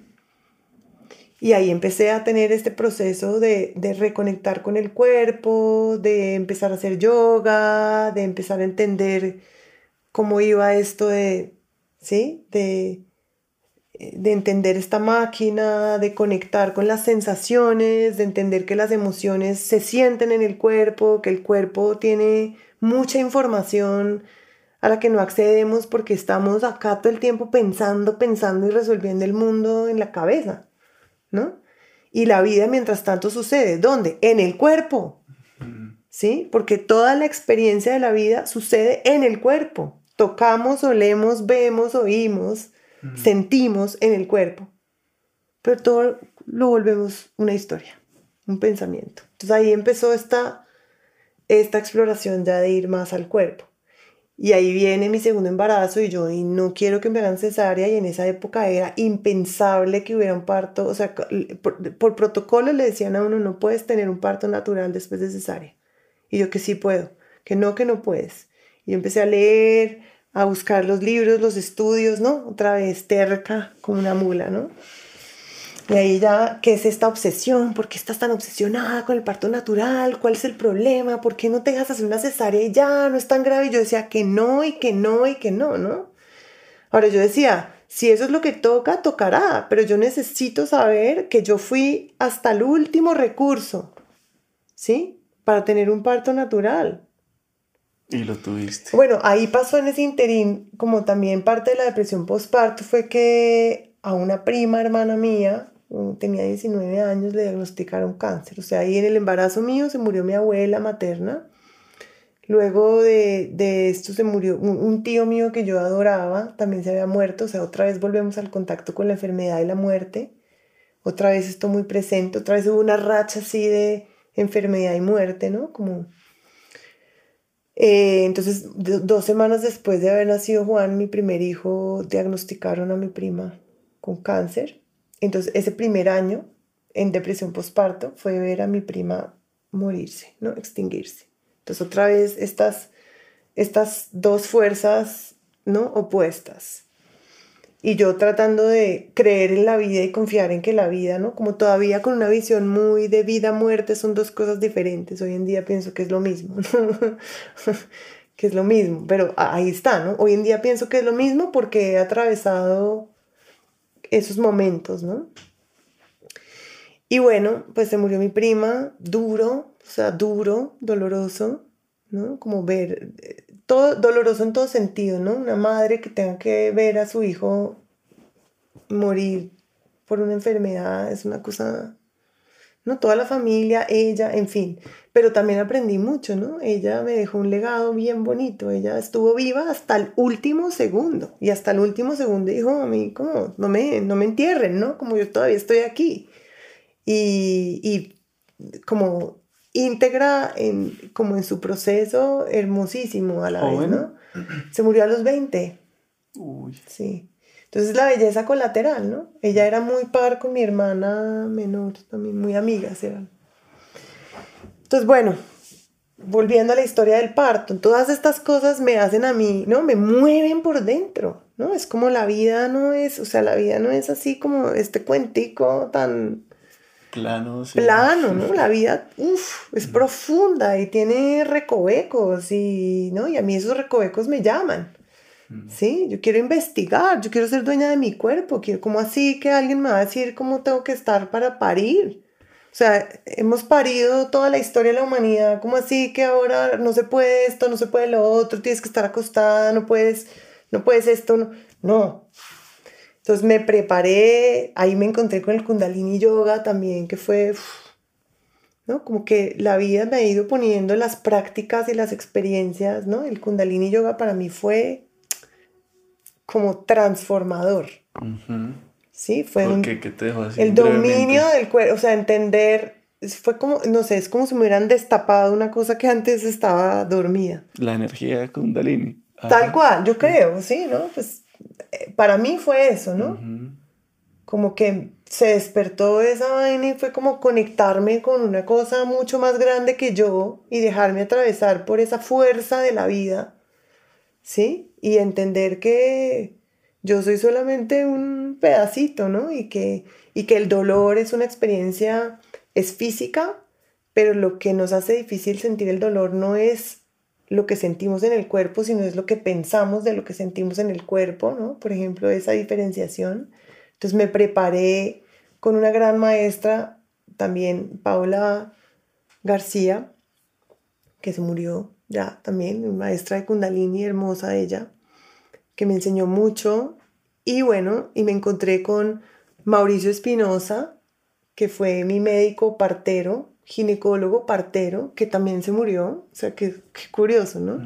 Y ahí empecé a tener este proceso de reconectar con el cuerpo, de empezar a hacer yoga, de empezar a entender cómo iba esto ¿sí? De entender esta máquina, de conectar con las sensaciones, de entender que las emociones se sienten en el cuerpo, que el cuerpo tiene mucha información a la que no accedemos porque estamos acá todo el tiempo pensando, pensando y resolviendo el mundo en la cabeza, ¿no? Y la vida mientras tanto sucede. ¿Dónde? En el cuerpo, ¿sí? Porque toda la experiencia de la vida sucede en el cuerpo. Tocamos, olemos, vemos, oímos, sentimos en el cuerpo. Pero todo lo volvemos una historia, un pensamiento. Entonces ahí empezó esta exploración ya de ir más al cuerpo. Y ahí viene mi segundo embarazo y no quiero que me hagan cesárea y en esa época era impensable que hubiera un parto, o sea, por protocolo le decían a uno no puedes tener un parto natural después de cesárea. Y yo que sí puedo, que no puedes. Y yo empecé a leer, a buscar los libros, los estudios, ¿no? Otra vez terca como una mula, ¿no? Y ahí ya, ¿qué es esta obsesión? ¿Por qué estás tan obsesionada con el parto natural? ¿Cuál es el problema? ¿Por qué no te dejas hacer una cesárea y ya? No es tan grave. Y yo decía que no, y que no, y que no, ¿no? Ahora yo decía, si eso es lo que toca, tocará. Pero yo necesito saber que yo fui hasta el último recurso, ¿sí? Para tener un parto natural. Y lo tuviste. Bueno, ahí pasó en ese interín, como también parte de la depresión postparto, fue que a una prima hermana mía, tenía 19 años, le diagnosticaron cáncer. O sea, ahí en el embarazo mío se murió mi abuela materna. Luego de esto se murió un tío mío que yo adoraba, también se había muerto. O sea, otra vez volvemos al contacto con la enfermedad y la muerte. Otra vez esto muy presente, otra vez hubo una racha así de enfermedad y muerte, ¿no? Como... entonces, 2 semanas después de haber nacido Juan, mi primer hijo, diagnosticaron a mi prima con cáncer. Entonces, ese primer año en depresión postparto fue ver a mi prima morirse, ¿no? Extinguirse. Entonces, otra vez estas dos fuerzas, ¿no? Opuestas. Y yo tratando de creer en la vida y confiar en que la vida, ¿no? Como todavía con una visión muy de vida-muerte, son dos cosas diferentes. Hoy en día pienso que es lo mismo, ¿no? Que es lo mismo, pero ahí está, ¿no? Hoy en día pienso que es lo mismo porque he atravesado esos momentos, ¿no? Y bueno, pues se murió mi prima, duro, o sea, duro, doloroso, ¿no? Como ver, todo doloroso en todo sentido, ¿no? Una madre que tenga que ver a su hijo morir por una enfermedad es una cosa, ¿no? Toda la familia, ella, en fin. Pero también aprendí mucho, ¿no? Ella me dejó un legado bien bonito. Ella estuvo viva hasta el último segundo. Y hasta el último segundo dijo a mí, como, no me entierren, ¿no? Como yo todavía estoy aquí. Y como íntegra como en su proceso, hermosísimo a la vez, ¿no? Se murió a los 20. Uy. Sí. Entonces la belleza colateral, ¿no? Ella era muy par con mi hermana menor, también muy amigas eran. Entonces, bueno, volviendo a la historia del parto, todas estas cosas me hacen a mí, ¿no? Me mueven por dentro, ¿no? Es como la vida no es, o sea, la vida no es así como este cuentico tan plano, sí. plano, ¿no? La vida, es profunda y tiene recovecos y, ¿no? Y a mí esos recovecos me llaman. Sí, yo quiero investigar, yo quiero ser dueña de mi cuerpo, ¿cómo así que alguien me va a decir cómo tengo que estar para parir? O sea, hemos parido toda la historia de la humanidad, ¿cómo así que ahora no se puede esto, no se puede lo otro, tienes que estar acostada, no puedes esto, no? No. Entonces me preparé, ahí me encontré con el Kundalini Yoga también, que fue, ¿no? Como que la vida me ha ido poniendo las prácticas y las experiencias, ¿no? El Kundalini Yoga para mí fue como transformador. Sí, fue ¿Por qué? ¿Qué te dejó así el brevemente? dominio del cuerpo, o sea, entender, fue como, no sé, es como si me hubieran destapado una cosa que antes estaba dormida. La energía de Kundalini. Tal cual, yo creo, sí, ¿no? Pues para mí fue eso, ¿no? Como que se despertó esa vaina y fue como conectarme con una cosa mucho más grande que yo y dejarme atravesar por esa fuerza de la vida, ¿sí? Y entender que yo soy solamente un pedacito, ¿no? Y que el dolor es una experiencia, es física, pero lo que nos hace difícil sentir el dolor no es lo que sentimos en el cuerpo, sino es lo que pensamos de lo que sentimos en el cuerpo, ¿no? Por ejemplo, esa diferenciación. Entonces me preparé con una gran maestra, también Paula García, que se murió ya también, maestra de Kundalini, hermosa ella, que me enseñó mucho. Y bueno, y me encontré con Mauricio Espinosa, que fue mi médico partero, ginecólogo partero, que también se murió. O sea, qué curioso, ¿no?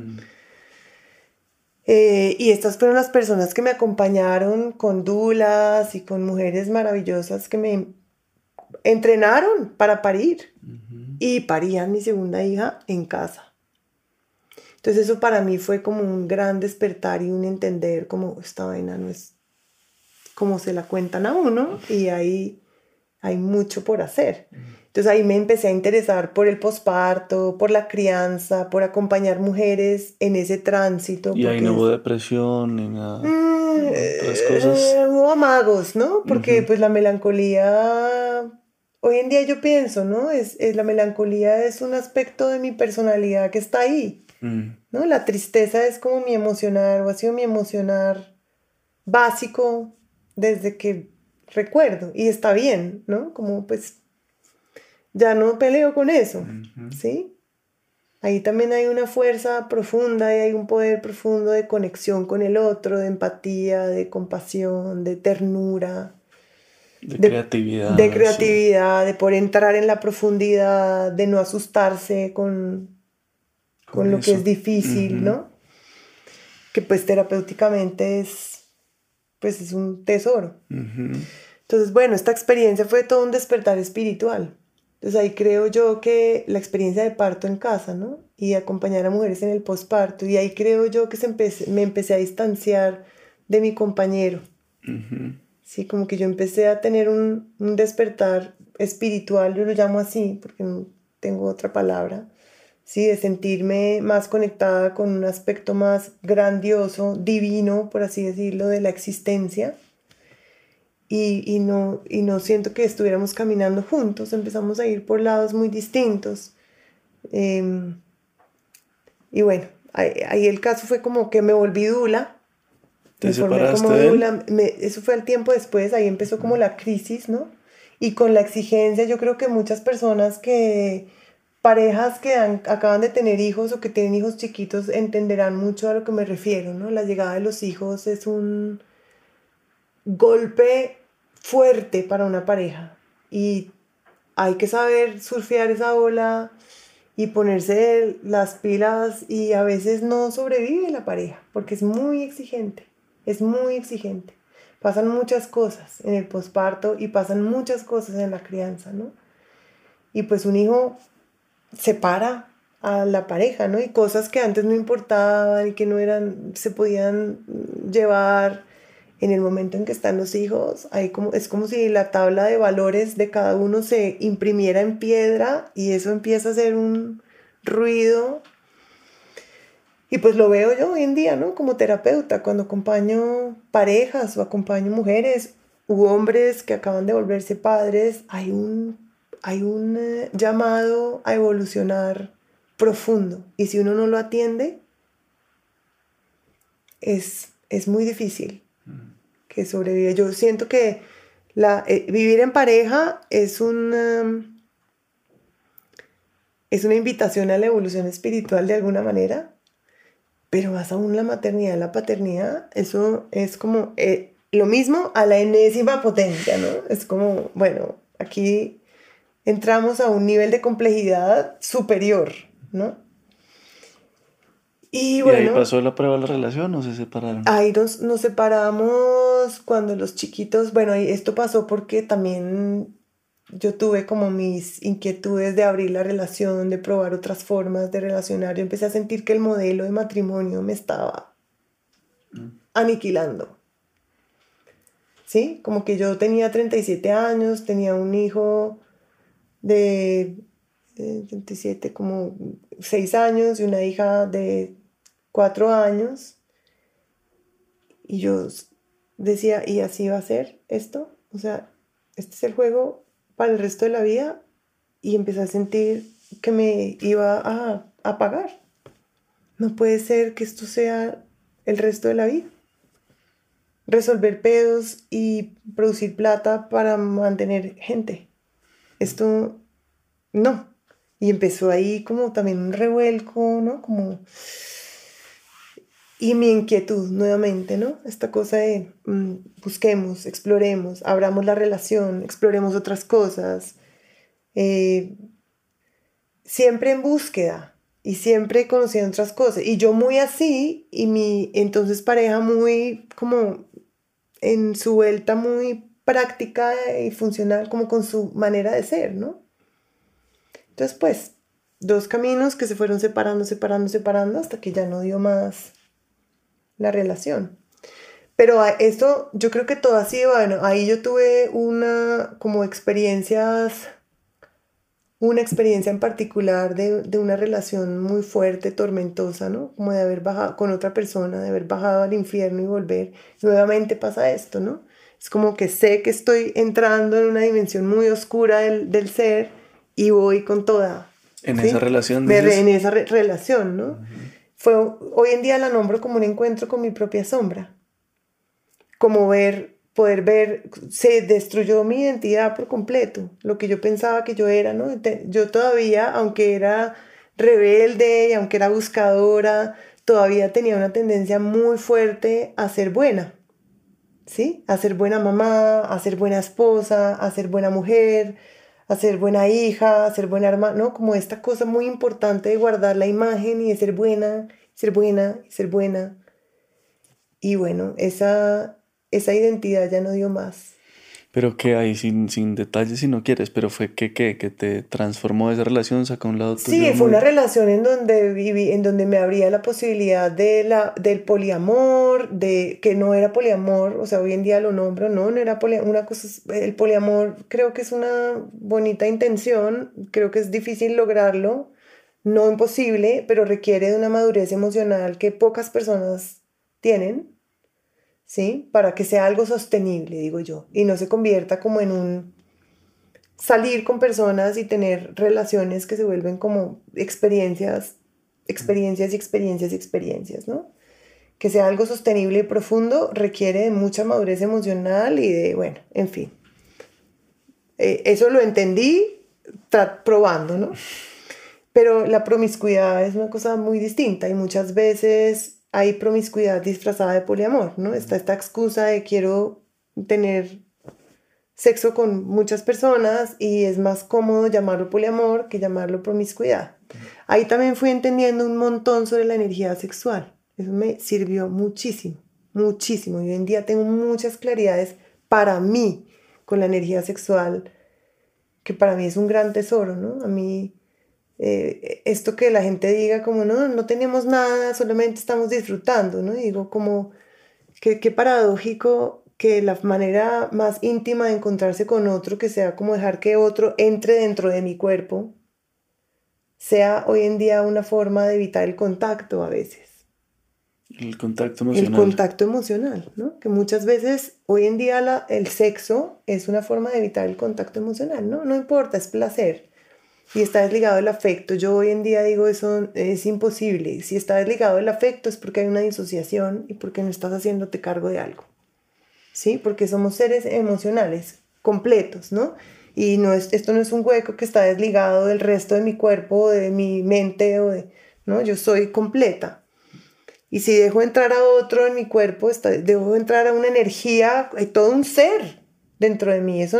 Y estas fueron las personas que me acompañaron con dulas y con mujeres maravillosas que me entrenaron para parir. Y parían mi segunda hija en casa. Entonces eso para mí fue como un gran despertar y un entender como esta vaina no es como se la cuentan a uno y ahí hay mucho por hacer. Entonces ahí me empecé a interesar por el posparto, por la crianza, por acompañar mujeres en ese tránsito. Y ahí no hubo depresión ni nada. otras cosas. o amagos, ¿no? Porque Ujú. pues la melancolía, hoy en día yo pienso, ¿no? La melancolía es un aspecto de mi personalidad que está ahí, Mm. ¿no? La tristeza es como mi emocionar, o ha sido mi emocionar básico desde que recuerdo, y está bien, ¿no? Como pues ya no peleo con eso, Ujú. ¿sí? Ahí también hay una fuerza profunda y hay un poder profundo de conexión con el otro, de empatía, de compasión, de ternura, De de creatividad, sí. creatividad, de poder entrar en la profundidad, de no asustarse Con con lo que es eso. difícil, Ujú. ¿no? Que pues terapéuticamente pues es un tesoro. Ujú. Entonces, bueno, esta experiencia fue todo un despertar espiritual. Entonces ahí creo yo que la experiencia de parto en casa, ¿no? Y acompañar a mujeres en el posparto. Y ahí creo yo que me empecé a distanciar de mi compañero. Ujú. Sí, como que yo empecé a tener un despertar espiritual, yo lo llamo así, porque no tengo otra palabra. Sí, de sentirme más conectada con un aspecto más grandioso, divino, por así decirlo, de la existencia y no siento que estuviéramos caminando juntos, empezamos a ir por lados muy distintos. Eh, y bueno, ahí el caso fue como que me volví dula, ¿Te me formé separaste como de él? dula, eso fue al tiempo después, ahí empezó como Ujú. la crisis, ¿no? Y con la exigencia, yo creo que muchas personas parejas que acaban de tener hijos o que tienen hijos chiquitos entenderán mucho a lo que me refiero, ¿no? La llegada de los hijos es un golpe fuerte para una pareja y hay que saber surfear esa ola y ponerse las pilas y a veces no sobrevive la pareja porque es muy exigente. Pasan muchas cosas en el posparto y pasan muchas cosas en la crianza, ¿no? Y pues un hijo separa a la pareja, ¿no? Y cosas que antes no importaban y que no eran, se podían llevar en el momento en que están los hijos, es como si la tabla de valores de cada uno se imprimiera en piedra y eso empieza a hacer un ruido. Y pues lo veo yo hoy en día, ¿no? Como terapeuta, cuando acompaño parejas o acompaño mujeres u hombres que acaban de volverse padres, hay un llamado a evolucionar profundo. Y si uno no lo atiende, es muy difícil que sobreviva. Yo siento que vivir en pareja es una invitación a la evolución espiritual de alguna manera, pero más aún la maternidad, la paternidad, eso es como lo mismo a la enésima potencia, ¿no? Es como, bueno, aquí entramos a un nivel de complejidad superior, ¿no? Y ¿Y ahí bueno, pasó la prueba de la relación o se separaron? ahí nos separamos cuando los chiquitos, bueno, y esto pasó porque también yo tuve como mis inquietudes de abrir la relación, de probar otras formas de relacionar. Yo empecé a sentir que el modelo de matrimonio me estaba Mm. aniquilando. ¿Sí? Como que yo tenía 37 años, tenía un hijo de 37, como 6 años y una hija de 4 años. Y yo decía, ¿y así va a ser esto? O sea, este es el juego para el resto de la vida. Y empecé a sentir que me iba a apagar. No puede ser que esto sea el resto de la vida. Resolver pedos y producir plata para mantener gente. Esto no. Y empezó ahí como también un revuelco, ¿no? Como... Y mi inquietud nuevamente, ¿no? Esta cosa de busquemos, exploremos, abramos la relación, exploremos otras cosas. eh, Siempre en búsqueda y siempre conociendo otras cosas. Y yo muy así y mi entonces pareja muy como en su vuelta muy práctica y funcional como con su manera de ser, ¿no? Entonces, pues, dos caminos que se fueron separando, separando, separando hasta que ya no dio más la relación. Pero esto, yo creo que todo ha sido, bueno, ahí yo tuve una, como experiencias una experiencia en particular de una relación muy fuerte, tormentosa, ¿no? Como de haber bajado con otra persona, de haber bajado al infierno y volver. Nuevamente pasa esto, ¿no? Es como que sé que estoy entrando en una dimensión muy oscura del ser y voy con toda, En esa ¿sí? relación En dices. esa relación, ¿no? Ujú. Hoy en día la nombro como un encuentro con mi propia sombra. Como poder ver, se destruyó mi identidad por completo, lo que yo pensaba que yo era, ¿no? Yo todavía, aunque era rebelde y aunque era buscadora, todavía tenía una tendencia muy fuerte a ser buena, ¿sí? A ser buena mamá, a ser buena esposa, a ser buena mujer, a ser buena hija, a ser buena hermana, ¿no? Como esta cosa muy importante de guardar la imagen y de ser buena, ser buena, ser buena. Y bueno, esa identidad ya no dio más. Pero que hay sin detalles si no quieres, pero fue que te transformó esa relación, sacó un lado Sí, tuyo fue una muy... relación en donde viví, en donde me abría la posibilidad del poliamor, de que no era poliamor, o sea, hoy en día lo nombro, no era poliamor, una cosa el poliamor creo que es una bonita intención, creo que es difícil lograrlo, no imposible, pero requiere de una madurez emocional que pocas personas tienen, ¿sí? Para que sea algo sostenible, digo yo, y no se convierta como en un salir con personas y tener relaciones que se vuelven como experiencias, experiencias y experiencias y experiencias, ¿no? Que sea algo sostenible y profundo requiere de mucha madurez emocional y de, bueno, en fin. Eso lo entendí probando, ¿no? Pero la promiscuidad es una cosa muy distinta y muchas veces hay promiscuidad disfrazada de poliamor, ¿no? Está esta excusa de quiero tener sexo con muchas personas y es más cómodo llamarlo poliamor que llamarlo promiscuidad. Ahí también fui entendiendo un montón sobre la energía sexual. Eso me sirvió muchísimo, muchísimo. Y hoy en día tengo muchas claridades para mí con la energía sexual, que para mí es un gran tesoro, ¿no? A mí, esto que la gente diga como, no, no tenemos nada, solamente estamos disfrutando, ¿no? Y digo como, qué paradójico que la manera más íntima de encontrarse con otro, que sea como dejar que otro entre dentro de mi cuerpo, sea hoy en día una forma de evitar el contacto a veces. El contacto El emocional. contacto emocional, ¿no? Que muchas veces hoy en día el sexo es una forma de evitar el contacto emocional, ¿no? No importa, es placer. Y está desligado del afecto. Yo hoy en día digo eso es imposible. Si está desligado del afecto es porque hay una disociación y porque no estás haciéndote cargo de algo. ¿Sí? Porque somos seres emocionales completos, ¿no? Y esto no es un hueco que está desligado del resto de mi cuerpo, de mi mente, ¿no? Yo soy completa. Y si dejo entrar a otro en mi cuerpo, dejo entrar a una energía, hay todo un ser dentro de mí.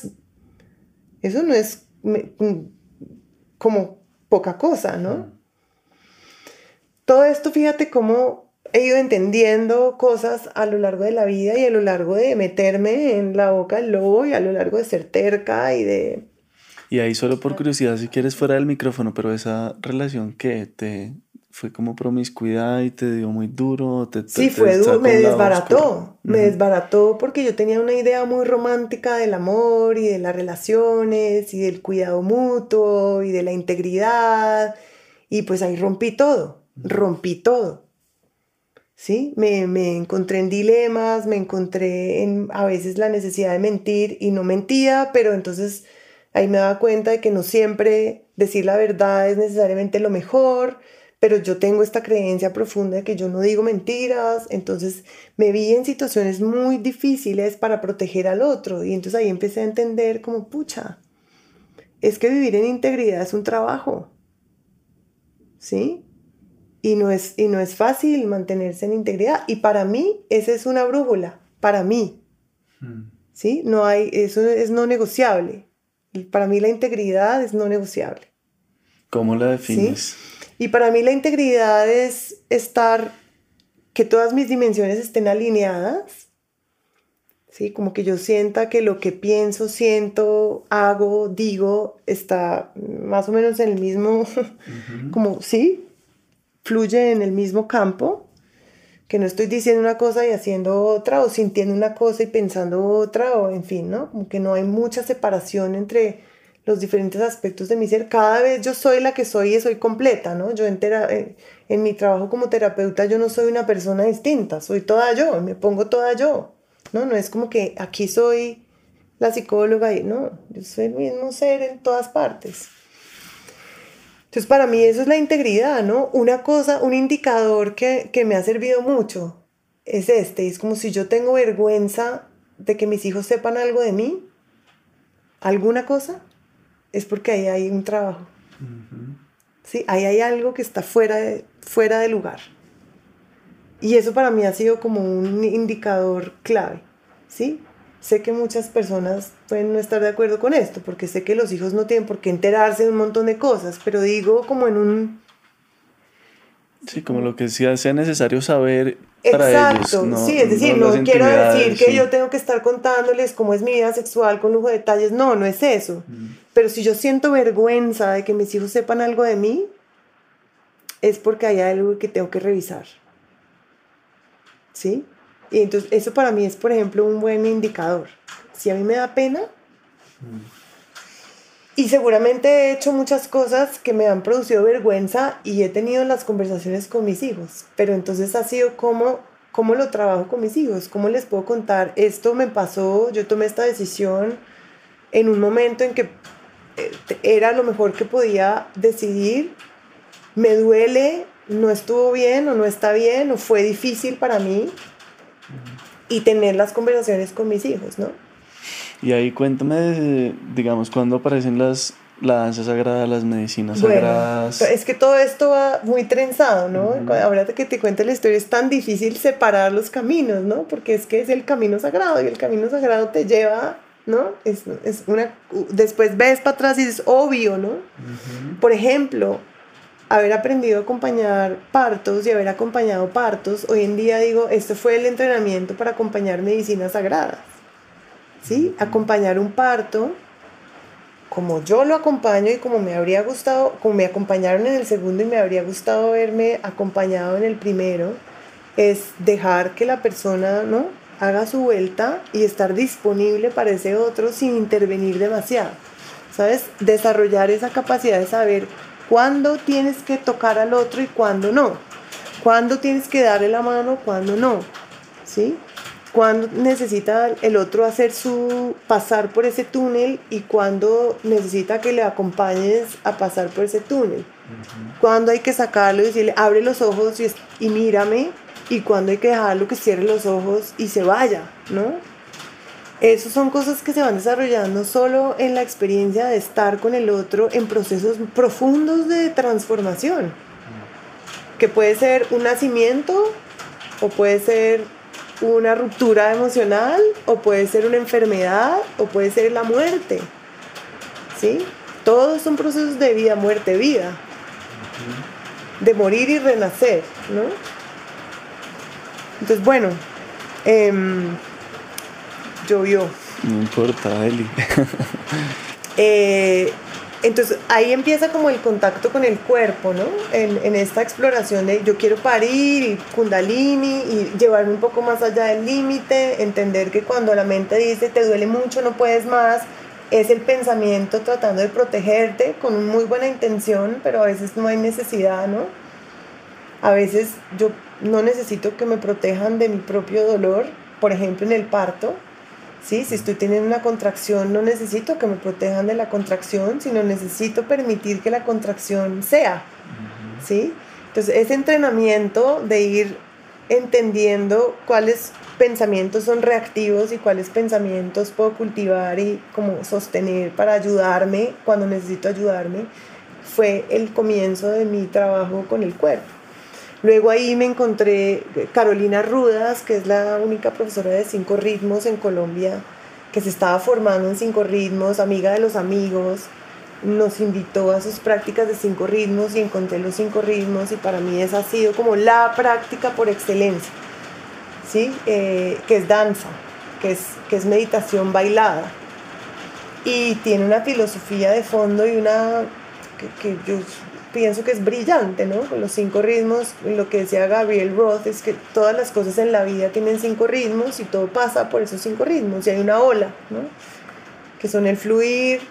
Eso no es como poca cosa, ¿no? Todo esto, fíjate cómo he ido entendiendo cosas a lo largo de la vida y a lo largo de meterme en la boca del lobo y a lo largo de ser terca y de... Y ahí solo por curiosidad, si quieres fuera del micrófono, pero esa relación que te fue como promiscuidad y te dio muy duro, Sí, te sacó un lado oscuro. me Ujú. desbarató porque yo tenía una idea muy romántica del amor y de las relaciones y del cuidado mutuo y de la integridad y pues ahí rompí todo. ¿Sí? Me encontré en dilemas, me encontré en a veces la necesidad de mentir y no mentía, pero entonces ahí me daba cuenta de que no siempre decir la verdad es necesariamente lo mejor, pero yo tengo esta creencia profunda de que yo no digo mentiras, entonces me vi en situaciones muy difíciles para proteger al otro y entonces ahí empecé a entender como, pucha, es que vivir en integridad es un trabajo, ¿sí? Y no es fácil mantenerse en integridad. Y para mí, esa es una brújula. Para mí, ¿sí? Eso es no negociable. Y para mí la integridad es no negociable, ¿Cómo la ¿sí? defines? Y para mí la integridad es que todas mis dimensiones estén alineadas, ¿sí? Como que yo sienta que lo que pienso, siento, hago, digo, está más o menos en el mismo, Ujú. como, sí, fluye en el mismo campo, que no estoy diciendo una cosa y haciendo otra, o sintiendo una cosa y pensando otra, o en fin, ¿no? Como que no hay mucha separación entre los diferentes aspectos de mi ser. Cada vez yo soy la que soy y soy completa, ¿no? Yo en mi trabajo como terapeuta yo no soy una persona distinta, soy toda yo, me pongo toda yo, ¿no? No es como que aquí soy la psicóloga y no, yo soy el mismo ser en todas partes. Entonces para mí eso es la integridad, ¿no? Una cosa, un indicador que me ha servido mucho es es como si yo tengo vergüenza de que mis hijos sepan algo de mí, alguna cosa, es porque ahí hay un trabajo. ¿Sí? Ahí hay algo que está fuera de lugar. Y eso para mí ha sido como un indicador clave, ¿sí? Sé que muchas personas pueden no estar de acuerdo con esto, porque sé que los hijos no tienen por qué enterarse de un montón de cosas, pero digo como en un... Sí, como lo que sea necesario saber para ellos. Exacto, sí, es decir, no quiero decir que sí. yo tengo que estar contándoles cómo es mi vida sexual con lujo de detalles, no es eso. Pero si yo siento vergüenza de que mis hijos sepan algo de mí, es porque hay algo que tengo que revisar, ¿sí? Y entonces eso para mí es, por ejemplo, un buen indicador. Si a mí me da pena, y seguramente he hecho muchas cosas que me han producido vergüenza y he tenido las conversaciones con mis hijos, pero entonces ha sido cómo lo trabajo con mis hijos, cómo les puedo contar, esto me pasó, yo tomé esta decisión en un momento en que era lo mejor que podía decidir, me duele, no estuvo bien o no está bien o fue difícil para mí, y tener las conversaciones con mis hijos, ¿no? Y ahí cuéntame, digamos, cuándo aparecen la danza sagrada, las medicinas sagradas. Es que todo esto va muy trenzado, ¿no? Ahora que te cuento la historia es tan difícil separar los caminos, ¿no? Porque es que es el camino sagrado y el camino sagrado te lleva, ¿no? Después ves para atrás y es obvio, ¿no? Por ejemplo, haber aprendido a acompañar partos y haber acompañado partos, hoy en día digo, esto fue el entrenamiento para acompañar medicinas sagradas, ¿sí? Acompañar un parto como yo lo acompaño y como me habría gustado, como me acompañaron en el segundo y me habría gustado haberme acompañado en el primero, es dejar que la persona, ¿no?, haga su vuelta y estar disponible para ese otro sin intervenir demasiado, ¿sabes? Desarrollar esa capacidad de saber cuándo tienes que tocar al otro y cuándo no, cuándo tienes que darle la mano, cuándo no, ¿sí? Cuándo necesita el otro pasar por ese túnel y cuándo necesita que le acompañes a pasar por ese túnel. Cuándo hay que sacarlo y decirle, abre los ojos y mírame, y cuándo hay que dejarlo que cierre los ojos y se vaya, ¿no? Esas son cosas que se van desarrollando solo en la experiencia de estar con el otro en procesos profundos de transformación, que puede ser un nacimiento o puede ser una ruptura emocional o puede ser una enfermedad o puede ser la muerte, ¿sí? Todos son procesos de vida, muerte, vida, de morir y renacer, ¿no? Entonces, bueno, llovió. No importa, Eli. Entonces ahí empieza como el contacto con el cuerpo, ¿no? En esta exploración de yo quiero parir y kundalini y llevarme un poco más allá del límite, entender que cuando la mente dice te duele mucho, no puedes más, es el pensamiento tratando de protegerte con muy buena intención, pero a veces no hay necesidad, ¿no? A veces yo no necesito que me protejan de mi propio dolor, por ejemplo en el parto. ¿Sí? Si estoy teniendo una contracción, no necesito que me protejan de la contracción, sino necesito permitir que la contracción sea, ¿sí? Entonces, ese entrenamiento de ir entendiendo cuáles pensamientos son reactivos y cuáles pensamientos puedo cultivar y como sostener para ayudarme cuando necesito ayudarme, fue el comienzo de mi trabajo con el cuerpo. Luego ahí me encontré Carolina Rudas, que es la única profesora de 5 ritmos en Colombia, que se estaba formando en 5 ritmos, amiga de los amigos, nos invitó a sus prácticas de 5 ritmos y encontré los 5 ritmos y para mí esa ha sido como la práctica por excelencia, ¿sí? Que es danza, que es meditación bailada y tiene una filosofía de fondo y una que yo pienso que es brillante, ¿no? Con los 5 ritmos, lo que decía Gabriel Roth es que todas las cosas en la vida tienen 5 ritmos y todo pasa por esos 5 ritmos y hay una ola, ¿no? Que son el fluir,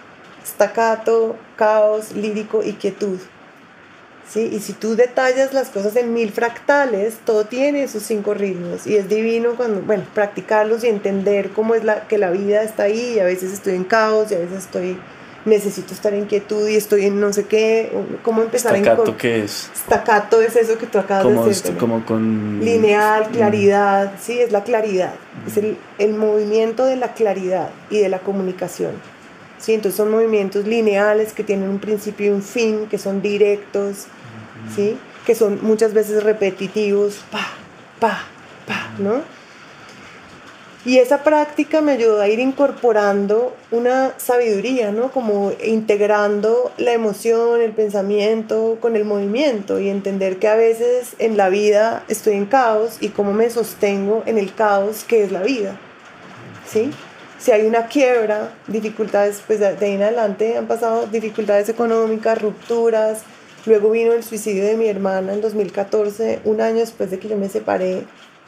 staccato, caos, lírico y quietud. ¿Sí? Y si tú detallas las cosas en 1000 fractales, todo tiene esos 5 ritmos y es divino cuando, bueno, practicarlos y entender cómo es que la vida está ahí, y a veces estoy en caos y a veces necesito estar en quietud y estoy en no sé qué, cómo empezar ¿Staccato qué es? Staccato es eso que tú acabas de decir, ¿no? Como con... Lineal, claridad, sí, es la claridad, es el movimiento de la claridad y de la comunicación. Sí, entonces son movimientos lineales que tienen un principio y un fin, que son directos, ¿sí? Que son muchas veces repetitivos, pa, pa, pa, ¿no? Y esa práctica me ayudó a ir incorporando una sabiduría, ¿no? Como integrando la emoción, el pensamiento con el movimiento y entender que a veces en la vida estoy en caos y cómo me sostengo en el caos que es la vida, ¿sí? Si hay una quiebra, dificultades, pues de ahí en adelante han pasado dificultades económicas, rupturas. Luego vino el suicidio de mi hermana en 2014, un año después de que yo me separé,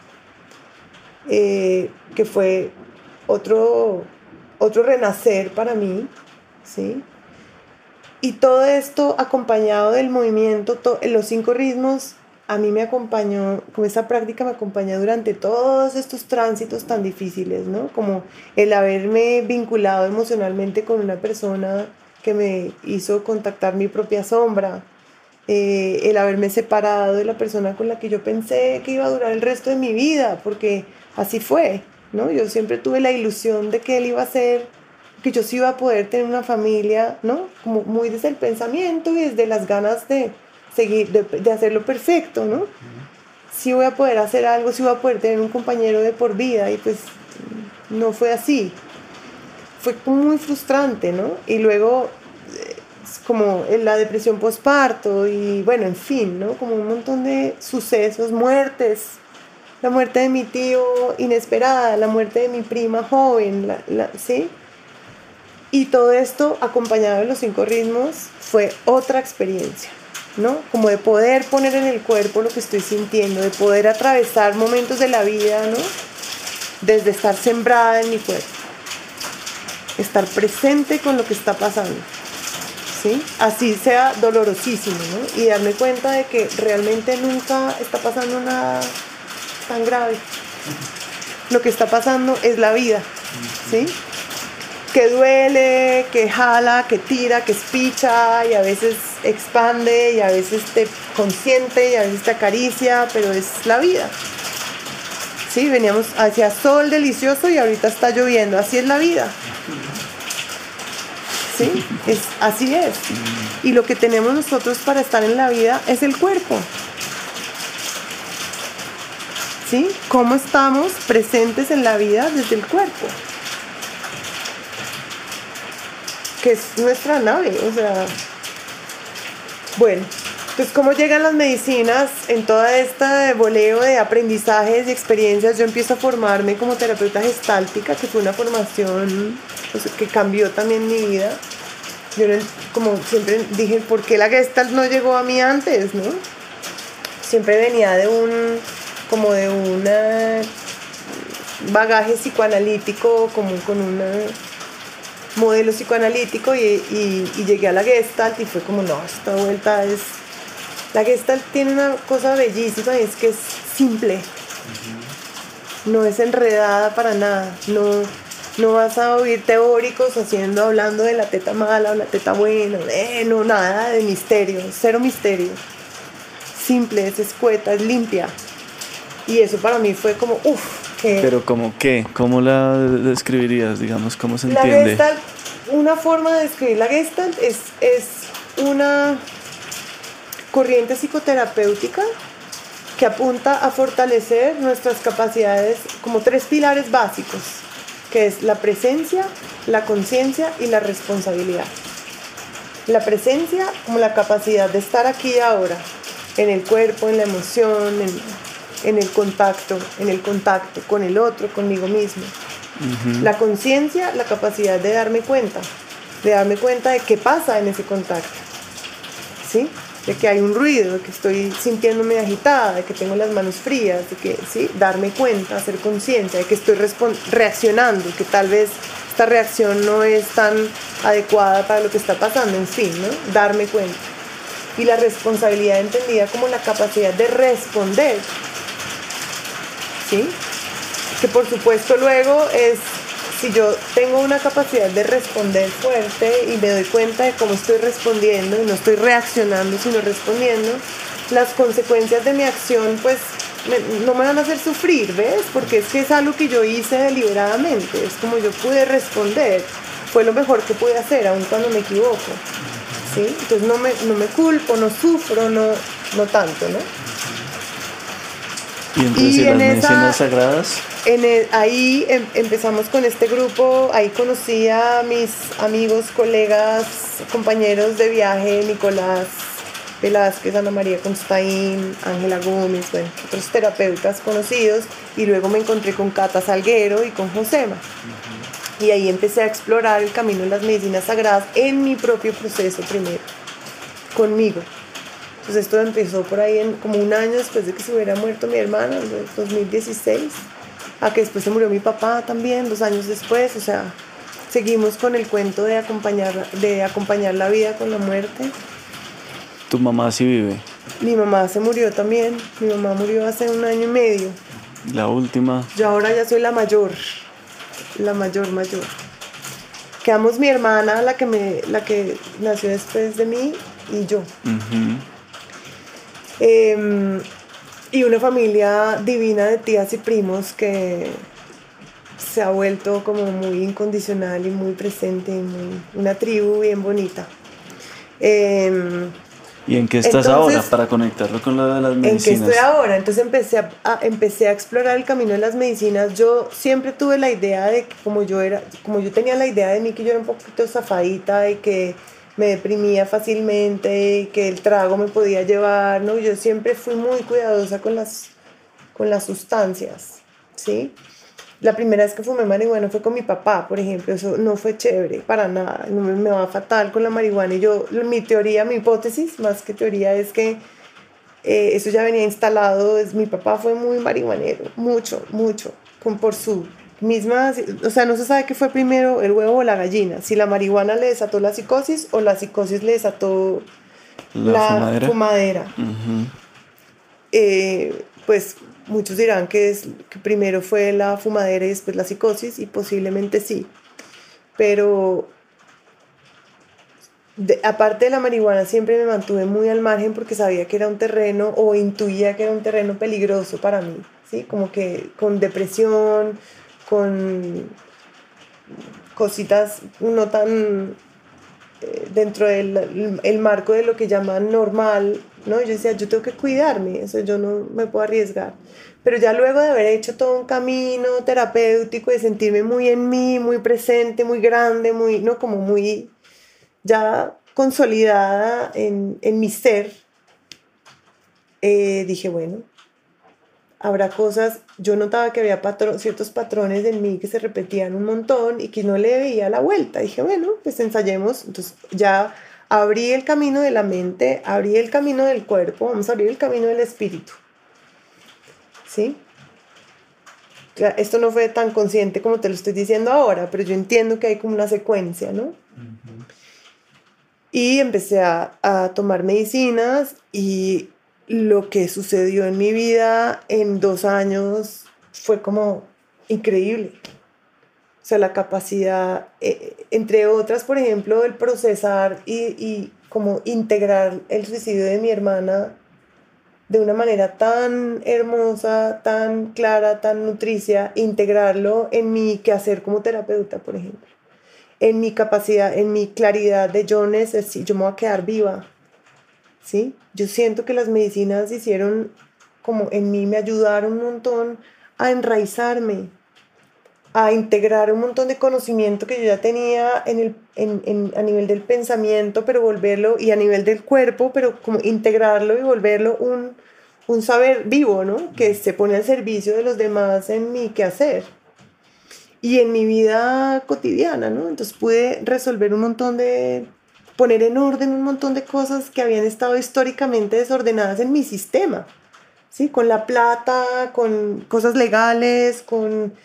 que fue otro renacer para mí, ¿sí? Y todo esto acompañado del movimiento, los 5 ritmos, a mí me acompañó, como esa práctica me acompañó durante todos estos tránsitos tan difíciles, ¿no? Como el haberme vinculado emocionalmente con una persona que me hizo contactar mi propia sombra, el haberme separado de la persona con la que yo pensé que iba a durar el resto de mi vida, porque así fue, ¿no? Yo siempre tuve la ilusión de que él iba a ser, que yo sí iba a poder tener una familia, ¿no? Como muy desde el pensamiento y desde las ganas de seguir, de hacerlo perfecto, ¿no? Sí voy a poder hacer algo, sí voy a poder tener un compañero de por vida, y pues no fue así. Fue como muy frustrante, ¿no? Y luego como la depresión postparto y bueno, en fin, ¿no? Como un montón de sucesos, muertes. La muerte de mi tío inesperada, la muerte de mi prima joven, ¿sí? Y todo esto acompañado de los 5 ritmos fue otra experiencia, ¿no? Como de poder poner en el cuerpo lo que estoy sintiendo, de poder atravesar momentos de la vida, ¿no? Desde estar sembrada en mi cuerpo, estar presente con lo que está pasando, ¿sí? Así sea dolorosísimo, ¿no? Y darme cuenta de que realmente nunca está pasando nada tan grave. Lo que está pasando es la vida, ¿sí? Que duele, que jala, que tira, que espicha y a veces expande y a veces te consiente y a veces te acaricia, pero es la vida. Sí, veníamos hacia sol delicioso y ahorita está lloviendo, así es la vida. ¿Sí? Así es. Y lo que tenemos nosotros para estar en la vida es el cuerpo. ¿Sí? ¿Cómo estamos presentes en la vida desde el cuerpo? Que es nuestra nave, o sea... Bueno, pues cómo llegan las medicinas en toda esta voleo de aprendizajes y experiencias. Yo empiezo a formarme como terapeuta gestáltica, que fue una formación pues, que cambió también mi vida. Yo como siempre dije, ¿por qué la Gestalt no llegó a mí antes, no? Siempre venía de un bagaje psicoanalítico, como con un modelo psicoanalítico y llegué a la Gestalt y fue como, no, esta vuelta es... La Gestalt tiene una cosa bellísima y es que es simple, no es enredada para nada, no vas a oír teóricos hablando de la teta mala o la teta buena, no, nada de misterio, cero misterio. Simple, es escueta, es limpia. Y eso para mí fue como, que... Pero ¿cómo qué? ¿Cómo la describirías, digamos? ¿Cómo se entiende? La Gestalt, una forma de describir la Gestalt es una corriente psicoterapéutica que apunta a fortalecer nuestras capacidades como 3 pilares básicos, que es la presencia, la conciencia y la responsabilidad. La presencia como la capacidad de estar aquí y ahora, en el cuerpo, en la emoción, en el contacto con el otro, conmigo mismo. Uh-huh. La conciencia, la capacidad de darme cuenta de qué pasa en ese contacto, ¿sí? De que hay un ruido, de que estoy sintiéndome agitada, de que tengo las manos frías, de que, ¿sí? Darme cuenta, hacer conciencia de que estoy reaccionando, que tal vez esta reacción no es tan adecuada para lo que está pasando, en fin, ¿no? Darme cuenta. Y la responsabilidad entendida como la capacidad de responder, ¿sí? Que por supuesto luego es, si yo tengo una capacidad de responder fuerte y me doy cuenta de cómo estoy respondiendo, y no estoy reaccionando, sino respondiendo, las consecuencias de mi acción, pues, no me van a hacer sufrir, ¿ves? Porque es que es algo que yo hice deliberadamente, es como yo pude responder, fue lo mejor que pude hacer, aun cuando me equivoco, ¿sí? Entonces no me culpo, no sufro, no tanto, ¿no? Y entonces, las medicinas sagradas. Ahí empezamos con este grupo, ahí conocí a mis amigos, colegas, compañeros de viaje, Nicolás Velázquez, Ana María Constaín, Ángela Gómez, bueno, otros terapeutas conocidos, y luego me encontré con Cata Salguero y con Josema. Y ahí empecé a explorar el camino de las medicinas sagradas en mi propio proceso primero, conmigo. Entonces esto empezó por ahí como un año después de que se hubiera muerto mi hermana, en 2016, a que después se murió mi papá también, 2 años después. O sea, seguimos con el cuento de acompañar la vida con la muerte. ¿Tu mamá sí vive? Mi mamá se murió también, mi mamá murió hace 1 año y medio. La última. Yo ahora ya soy la mayor. Quedamos mi hermana, la que nació después de mí, y yo. Y una familia divina de tías y primos que se ha vuelto como muy incondicional y muy presente, una tribu bien bonita. ¿Y en qué estás ahora para conectarlo con lo de las medicinas? ¿En qué estoy ahora? Entonces empecé a explorar el camino de las medicinas. Yo siempre tuve la idea de que como yo tenía la idea de mí que yo era un poquito zafadita y que me deprimía fácilmente y que el trago me podía llevar, ¿no? Yo siempre fui muy cuidadosa con las sustancias, ¿sí? La primera vez que fumé marihuana fue con mi papá, por ejemplo. Eso no fue chévere para nada, me va fatal con la marihuana. Y mi teoría, mi hipótesis, más que teoría, es que eso ya venía instalado. Mi papá fue muy marihuanero, mucho, por su misma, o sea, no se sabe qué fue primero, el huevo o la gallina, si la marihuana le desató la psicosis o la psicosis le desató la fumadera. Pues muchos dirán que primero fue la fumadera y después la psicosis, y posiblemente sí, pero aparte de la marihuana siempre me mantuve muy al margen porque sabía que era un terreno, o intuía que era un terreno peligroso para mí, ¿sí? Como que con depresión, con cositas no tan dentro del marco de lo que llaman normal, ¿no? Yo decía, yo tengo que cuidarme, o sea, yo no me puedo arriesgar. Pero ya luego de haber hecho todo un camino terapéutico, de sentirme muy en mí, muy presente, muy grande, ¿no? Como muy ya consolidada en mi ser, dije, bueno, habrá cosas. Yo notaba que había ciertos patrones en mí que se repetían un montón y que no le veía la vuelta. Dije, bueno, pues ensayemos. Entonces ya abrí el camino de la mente, abrí el camino del cuerpo, vamos a abrir el camino del espíritu, ¿sí? Esto no fue tan consciente como te lo estoy diciendo ahora, pero yo entiendo que hay como una secuencia, ¿no? Y empecé a tomar medicinas, y lo que sucedió en mi vida en 2 años fue como increíble. O sea, la capacidad, entre otras, por ejemplo, el procesar y como integrar el suicidio de mi hermana de una manera tan hermosa, tan clara, tan nutricia, integrarlo en mi quehacer como terapeuta, por ejemplo. En mi capacidad, en mi claridad de yo me voy a quedar viva, ¿sí? Yo siento que las medicinas hicieron, como en mí me ayudaron un montón a enraizarme, a integrar un montón de conocimiento que yo ya tenía a nivel del pensamiento, pero volverlo, y a nivel del cuerpo, pero como integrarlo y volverlo un saber vivo, ¿no? Que se pone al servicio de los demás en mi quehacer y en mi vida cotidiana, ¿no? Entonces pude resolver poner en orden un montón de cosas que habían estado históricamente desordenadas en mi sistema, ¿sí? Con la plata, con cosas legales, con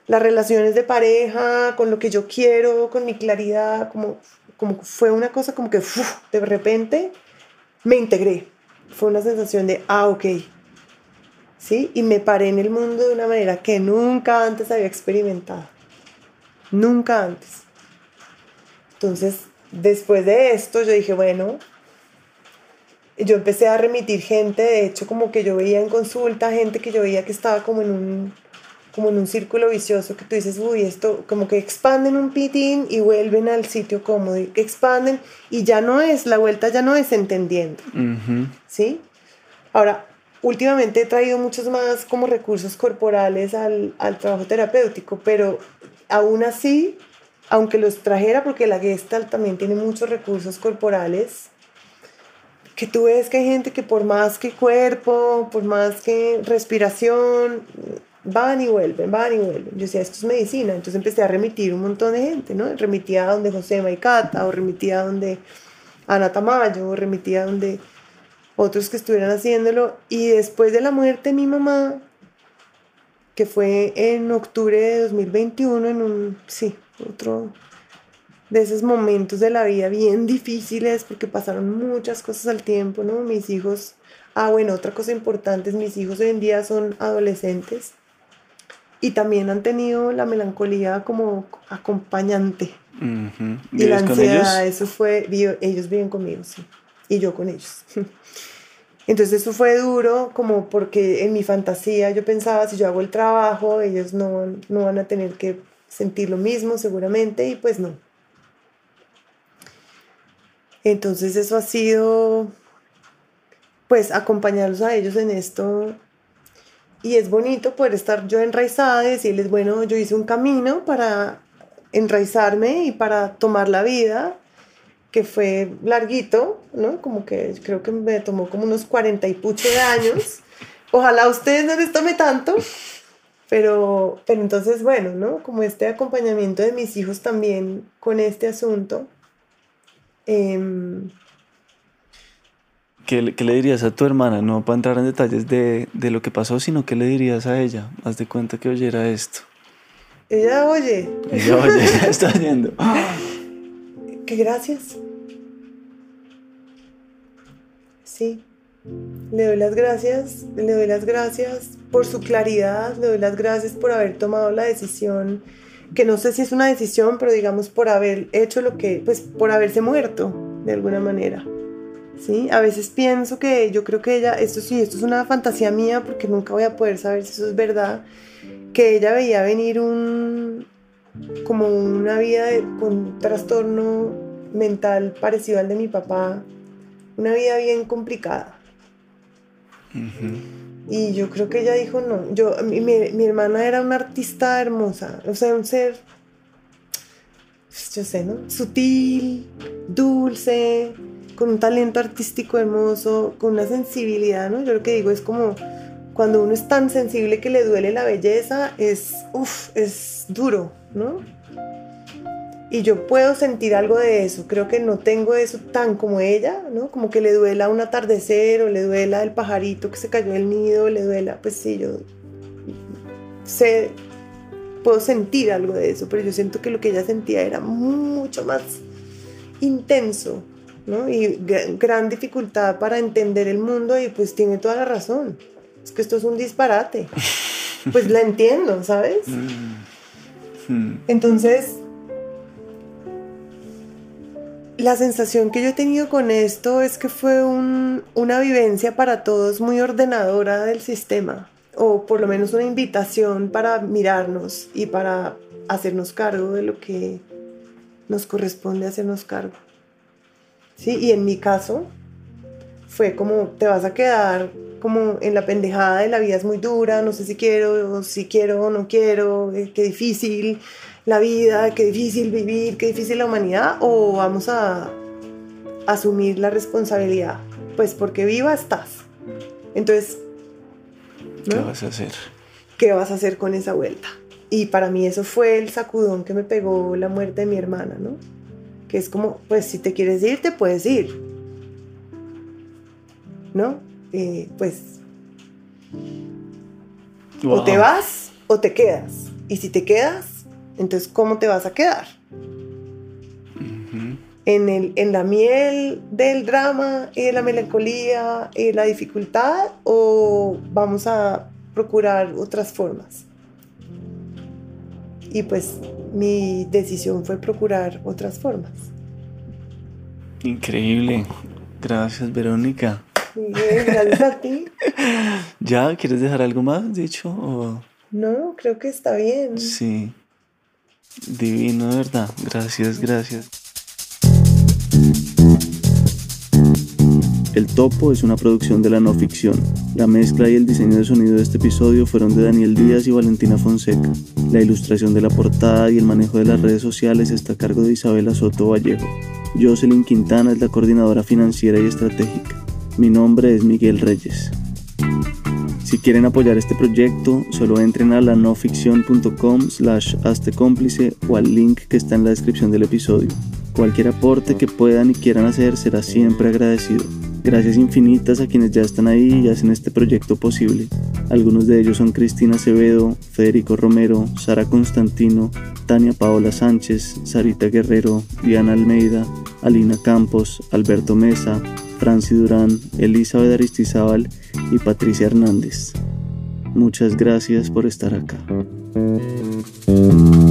las relaciones de pareja, con lo que yo quiero, con mi claridad, como fue una cosa como que de repente me integré. Fue una sensación de, ok, ¿sí? Y me paré en el mundo de una manera que nunca antes había experimentado. Nunca antes. Entonces, después de esto, yo dije, bueno, yo empecé a remitir gente, de hecho, como que yo veía en consulta gente que yo veía que estaba como en un círculo vicioso, que tú dices, uy, esto, como que expanden un pitín y vuelven al sitio cómodo, y que expanden, y ya no es, la vuelta ya no es entendiendo, ¿sí? Ahora, últimamente he traído muchos más como recursos corporales al trabajo terapéutico, pero aún así, aunque los trajera, porque la Gestalt también tiene muchos recursos corporales, que tú ves que hay gente que por más que cuerpo, por más que respiración, van y vuelven, van y vuelven. Yo decía, esto es medicina. Entonces empecé a remitir un montón de gente, ¿no? Remitía a donde José Maicata, o remitía a donde Ana Tamayo, o remitía a donde otros que estuvieran haciéndolo. Y después de la muerte de mi mamá, que fue en octubre de 2021, otro de esos momentos de la vida bien difíciles, porque pasaron muchas cosas al tiempo, ¿no? Mis hijos, bueno, otra cosa importante es mis hijos hoy en día son adolescentes y también han tenido la melancolía como acompañante. Y la ansiedad, eso fue, ellos viven conmigo, sí, y yo con ellos. Entonces eso fue duro, como porque en mi fantasía yo pensaba, si yo hago el trabajo, ellos no van a tener que sentir lo mismo seguramente, y pues no. Entonces eso ha sido, pues, acompañarlos a ellos en esto. Y es bonito poder estar yo enraizada y decirles, bueno, yo hice un camino para enraizarme y para tomar la vida, que fue larguito, ¿no? Como que creo que me tomó como unos 40 y pucho de años. Ojalá a ustedes no les tome tanto, pero entonces, bueno, ¿no? Como este acompañamiento de mis hijos también con este asunto. ¿Qué le dirías a tu hermana? No para entrar en detalles de lo que pasó, sino ¿qué le dirías a ella? Haz de cuenta que oyera esto. Ella oye. Ella está oyendo. Que gracias. Sí. Le doy las gracias por su claridad, le doy las gracias por haber tomado la decisión, que no sé si es una decisión, pero digamos por haber hecho lo que, pues por haberse muerto de alguna manera. ¿Sí? A veces pienso que yo creo que ella, esto es una fantasía mía porque nunca voy a poder saber si eso es verdad, que ella veía venir como una vida con un trastorno mental parecido al de mi papá, una vida bien complicada. Y yo creo que ella dijo no. Mi hermana era una artista hermosa, o sea, un ser, yo sé, ¿no? Sutil, dulce, con un talento artístico hermoso, con una sensibilidad, ¿no? Yo lo que digo es como cuando uno es tan sensible que le duele la belleza, es duro, ¿no? Y yo puedo sentir algo de eso, creo que no tengo eso tan como ella, ¿no? Como que le duela un atardecer, o le duela el pajarito que se cayó del nido, le duela, pues sí, yo puedo sentir algo de eso, pero yo siento que lo que ella sentía era mucho más intenso, ¿no? Y gran dificultad para entender el mundo, y pues tiene toda la razón, es que esto es un disparate, pues la entiendo, ¿sabes? Entonces, la sensación que yo he tenido con esto es que fue una vivencia para todos muy ordenadora del sistema, o por lo menos una invitación para mirarnos y para hacernos cargo de lo que nos corresponde hacernos cargo. ¿Sí? Y en mi caso fue como, te vas a quedar como en la pendejada de la vida es muy dura, no sé si quiero o no quiero, qué difícil la vida, qué difícil vivir, qué difícil la humanidad, o vamos a asumir la responsabilidad, pues porque viva estás. Entonces, ¿no? ¿Qué vas a hacer? ¿Qué vas a hacer con esa vuelta? Y para mí eso fue el sacudón que me pegó la muerte de mi hermana, ¿no? Que es como, pues si te quieres ir, te puedes ir, ¿no? Pues wow. O te vas o te quedas. Y si te quedas, entonces ¿cómo te vas a quedar? Ujú. ¿En la miel del drama y de la melancolía y de la dificultad, o vamos a procurar otras formas? Y pues mi decisión fue procurar otras formas. Increíble. Gracias, Verónica. Miguel, gracias a ti. ¿Ya quieres dejar algo más dicho? No, creo que está bien. Sí. Divino, de verdad. Gracias, gracias. El Topo es una producción de La No Ficción. La mezcla y el diseño de sonido de este episodio fueron de Daniel Díaz y Valentina Fonseca. La ilustración de la portada y el manejo de las redes sociales está a cargo de Isabela Soto Vallejo. Jocelyn Quintana es la coordinadora financiera y estratégica. Mi nombre es Miguel Reyes. Si quieren apoyar este proyecto, solo entren a lanoficcion.com/haztecómplice o al link que está en la descripción del episodio. Cualquier aporte que puedan y quieran hacer será siempre agradecido. Gracias infinitas a quienes ya están ahí y hacen este proyecto posible. Algunos de ellos son Cristina Acevedo, Federico Romero, Sara Constantino, Tania Paola Sánchez, Sarita Guerrero, Diana Almeida, Alina Campos, Alberto Mesa, Franci Durán, Elizabeth Aristizábal y Patricia Hernández. Muchas gracias por estar acá.